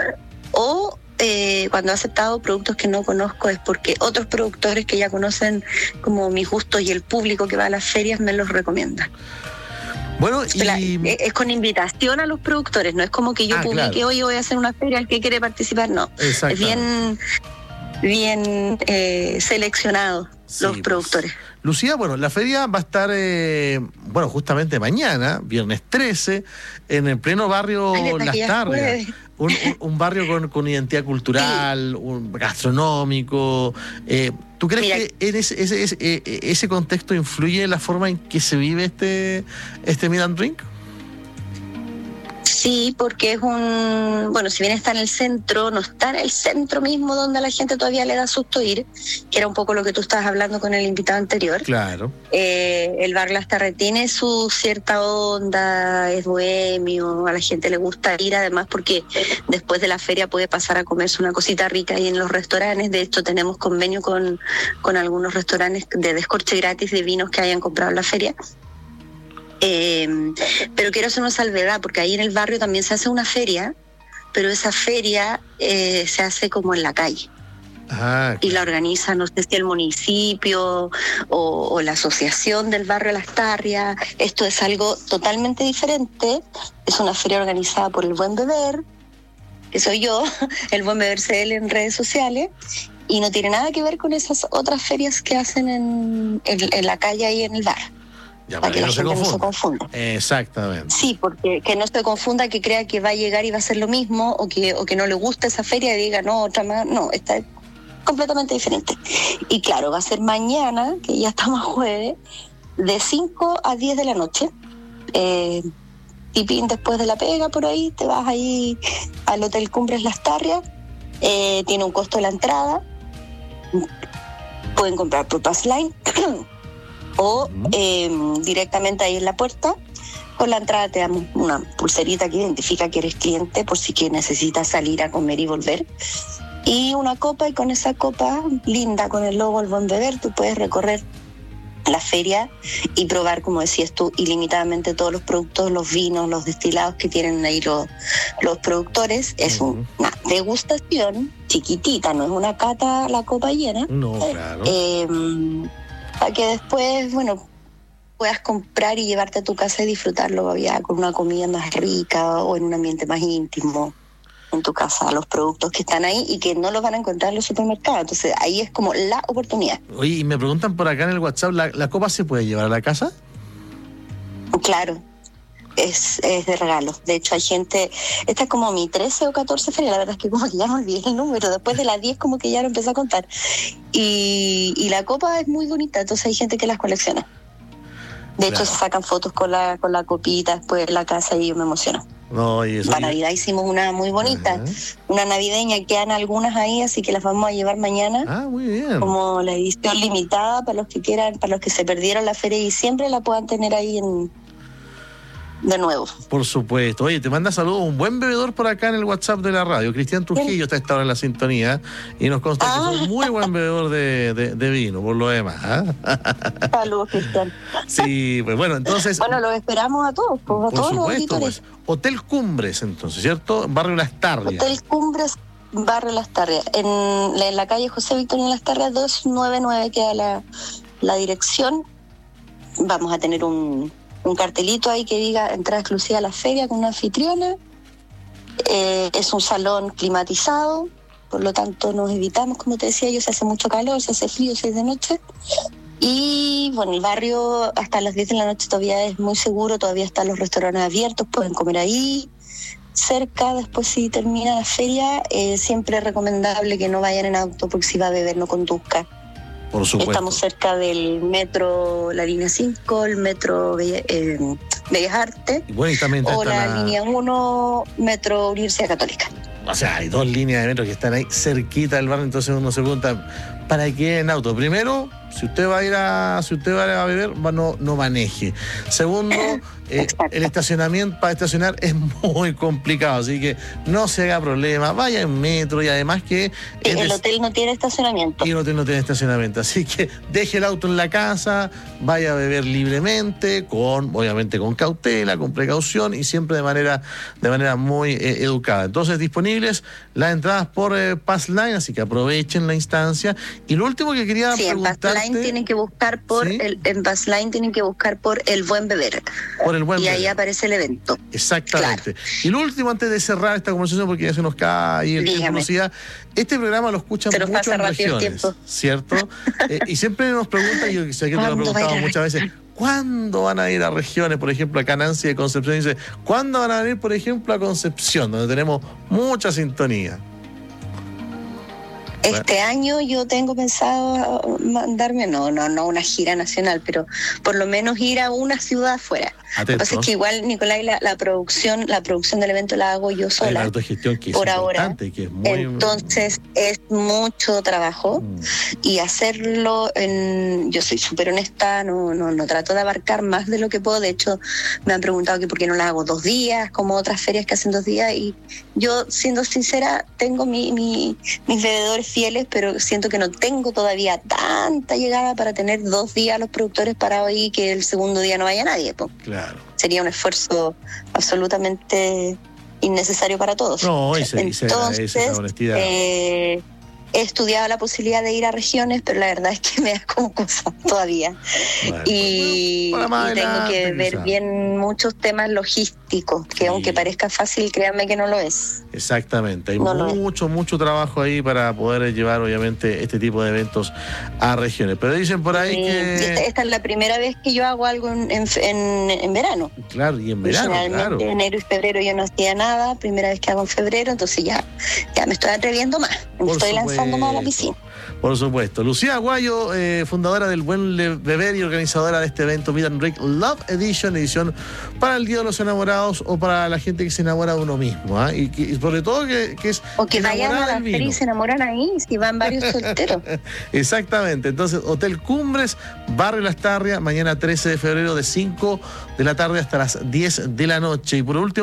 O eh, cuando he aceptado productos que no conozco es porque otros productores que ya conocen como mis gustos y el público que va a las ferias me los recomiendan. Bueno, y... La, es con invitación a los productores, no es como que yo ah, publique, claro. Hoy voy a hacer una feria, el que quiere participar, no. Es bien, bien eh, seleccionado, sí, los productores. Pues. Lucía, bueno, la feria va a estar, eh, bueno, justamente mañana, viernes trece, en el pleno barrio Ay, Las Tarrias. Un, un, un barrio con, con identidad cultural, sí. un gastronómico. Eh, ¿Tú crees Mira, que en ese, ese, ese, ese contexto influye en la forma en que se vive este, este Meet and Drink? Sí, porque es un... Bueno, si bien está en el centro, no está en el centro mismo donde a la gente todavía le da susto ir, que era un poco lo que tú estabas hablando con el invitado anterior. Claro. Eh, el bar Las Tarrias tiene su cierta onda, es bohemio, a la gente le gusta ir, además porque después de la feria puede pasar a comerse una cosita rica ahí en los restaurantes. De hecho, tenemos convenio con, con algunos restaurantes de descorche gratis de vinos que hayan comprado en la feria. Eh, pero quiero hacer una salvedad, porque ahí en el barrio también se hace una feria, pero esa feria eh, se hace como en la calle. Ah, y la organiza, no sé si el municipio o, o la asociación del barrio Las Tarrias. Esto es algo totalmente diferente. Es una feria organizada por El Buen Beber, que soy yo, El Buen Beber C L en redes sociales, y no tiene nada que ver con esas otras ferias que hacen en, en, en la calle y en el bar. Ya, para que la no gente se no se confunda. Exactamente. Sí, porque que no se confunda, que crea que va a llegar y va a ser lo mismo, o que, o que no le gusta esa feria y diga, no, otra más. No, está completamente diferente. Y claro, va a ser mañana, que ya estamos jueves, de cinco a diez de la noche. Eh, tipín después de la pega, por ahí, te vas ahí al Hotel Cumbres Las Tarrias. Eh, tiene un costo la entrada. Pueden comprar por Passline o eh, directamente ahí en la puerta. Con la entrada te damos una pulserita que identifica que eres cliente por si que necesitas salir a comer y volver. Y una copa, y con esa copa linda, con el logo El Buen Beber, tú puedes recorrer la feria y probar, como decías tú, ilimitadamente todos los productos, los vinos, los destilados que tienen ahí los, los productores. Es un, una degustación chiquitita, no es una cata la copa llena. No, claro. Eh, para que después, bueno, puedas comprar y llevarte a tu casa y disfrutarlo ya con una comida más rica o en un ambiente más íntimo en tu casa, los productos que están ahí y que no los van a encontrar en los supermercados. Entonces ahí es como la oportunidad. Oye, y me preguntan por acá en el WhatsApp, ¿la, la copa se puede llevar a la casa? Claro, es, es de regalo. De hecho hay gente, esta es como mi trece o catorce feria, la verdad es que como que ya me olvidé el número, después de las diez como que ya lo empecé a contar. Y, y la copa es muy bonita, entonces hay gente que las colecciona. De Claro. hecho se sacan fotos con la, con la copita después en la casa y yo me emociono. No, y eso. Para Navidad hicimos una muy bonita, Ajá. una navideña, quedan algunas ahí, así que las vamos a llevar mañana. Ah, muy bien. Como la edición limitada para los que quieran, para los que se perdieron la feria y siempre la puedan tener ahí en de nuevo. Por supuesto. Oye, te manda saludos un buen bebedor por acá en el WhatsApp de la radio. Cristian Trujillo está a esta hora en la sintonía y nos consta Ah. que es un muy buen bebedor de, de, de vino, por lo demás. ¿Ah? Saludos, Cristian. Sí, pues bueno, entonces... Bueno, los esperamos a todos, pues, a por todos los supuesto, auditores. pues. Hotel Cumbres, entonces, ¿cierto? Barrio Las Tarrias. Hotel Cumbres, Barrio Las Tarrias. En la, en la calle José Victorino Las Tarrias doscientos noventa y nueve queda la, la dirección. Vamos a tener un... un cartelito ahí que diga entrada exclusiva a la feria con una anfitriona. Eh, es un salón climatizado, por lo tanto nos evitamos, como te decía yo, se hace mucho calor, se hace frío, se es de noche. Y bueno, el barrio hasta las diez de la noche todavía es muy seguro, todavía están los restaurantes abiertos, pueden comer ahí. Cerca, después si termina la feria, eh, siempre es recomendable que no vayan en auto porque si va a beber no conduzca. Por supuesto. Estamos cerca del metro, la línea cinco, el metro Belle- eh, Bellas Artes, Y bueno, y también o está la, línea uno, metro Universidad Católica. O sea, hay dos líneas de metro que están ahí cerquita del barrio, entonces uno se pregunta, ¿para qué en auto? Primero, si usted va a ir a, si usted va a beber, va, no, no maneje. Segundo, eh, el estacionamiento para estacionar es muy complicado, así que no se haga problema, vaya en metro y además que... Sí, es el des- hotel no tiene estacionamiento. Y el hotel no tiene estacionamiento, así que deje el auto en la casa, vaya a beber libremente, con obviamente con cautela, con precaución y siempre de manera de manera muy eh, educada. Entonces disponibles las entradas por eh, Passline, así que aprovechen la instancia. Y lo último que quería Sí, en preguntarte... Passline tienen que buscar por ¿Sí? el, en Passline tienen que buscar por el Buen Beber. Por el Buen y ahí Beber. aparece el evento. Exactamente. Y lo último, antes de cerrar esta conversación, porque ya se nos cae ahí el tiempo, Dígame. Lucía, este programa lo escuchan Se nos mucho pasa en rápido el regiones, tiempo. ¿cierto? Eh, y siempre nos preguntan, yo sé que te lo he ¿Cuándo va a ir preguntado a muchas veces, ¿cuándo van a ir a regiones? Por ejemplo, acá Nancy de Concepción dice, ¿cuándo van a venir, por ejemplo, a Concepción, donde tenemos mucha sintonía? Este año yo tengo pensado mandarme, no, no, no una gira nacional, pero por lo menos ir a una ciudad afuera. Lo que pasa es Atentos. que igual, Nicolai, la, la producción, la producción del evento la hago yo Hay sola. una autogestión que es por ahora. importante, que es muy... Entonces es mucho trabajo y hacerlo en, yo soy súper honesta, no, no, no trato de abarcar más de lo que puedo. De hecho, me han preguntado que por qué no la hago dos días, como otras ferias que hacen dos días, y yo, siendo sincera, tengo mi, mi, mis bebedores fieles, pero siento que no tengo todavía tanta llegada para tener dos días los productores parados ahí, que el segundo día no vaya nadie, po. Claro. Sería un esfuerzo absolutamente innecesario para todos. No, y se- y se agradece esa honestidad. eh, he estudiado la posibilidad de ir a regiones, pero la verdad es que me da como cosa todavía. Bueno, y, bueno, y tengo que ver quizá. bien muchos temas logísticos, que sí. aunque parezca fácil, créanme que no lo es. Exactamente, hay no mucho, mucho trabajo ahí para poder llevar obviamente este tipo de eventos a regiones. Pero dicen por ahí sí, que... Esta es la primera vez que yo hago algo en, en, en, en verano. Claro, y en verano, Generalmente claro. enero y febrero yo no hacía nada, primera vez que hago en febrero, entonces ya, ya me estoy atreviendo más, me por estoy supuesto, lanzando más a la piscina. Por supuesto. Lucía Aguayo, eh, fundadora del Buen Beber y organizadora de este evento Meet and Drink Love Edition, edición para el Día de los Enamorados o para la gente que se enamora de uno mismo, ¿eh? y, que, y sobre todo que, que es o que vayan a la feria y se enamoran ahí, si van varios solteros. Exactamente. Entonces, Hotel Cumbres, Barrio Las Tarrias, mañana trece de febrero de cinco de la tarde hasta las diez de la noche. Y por último,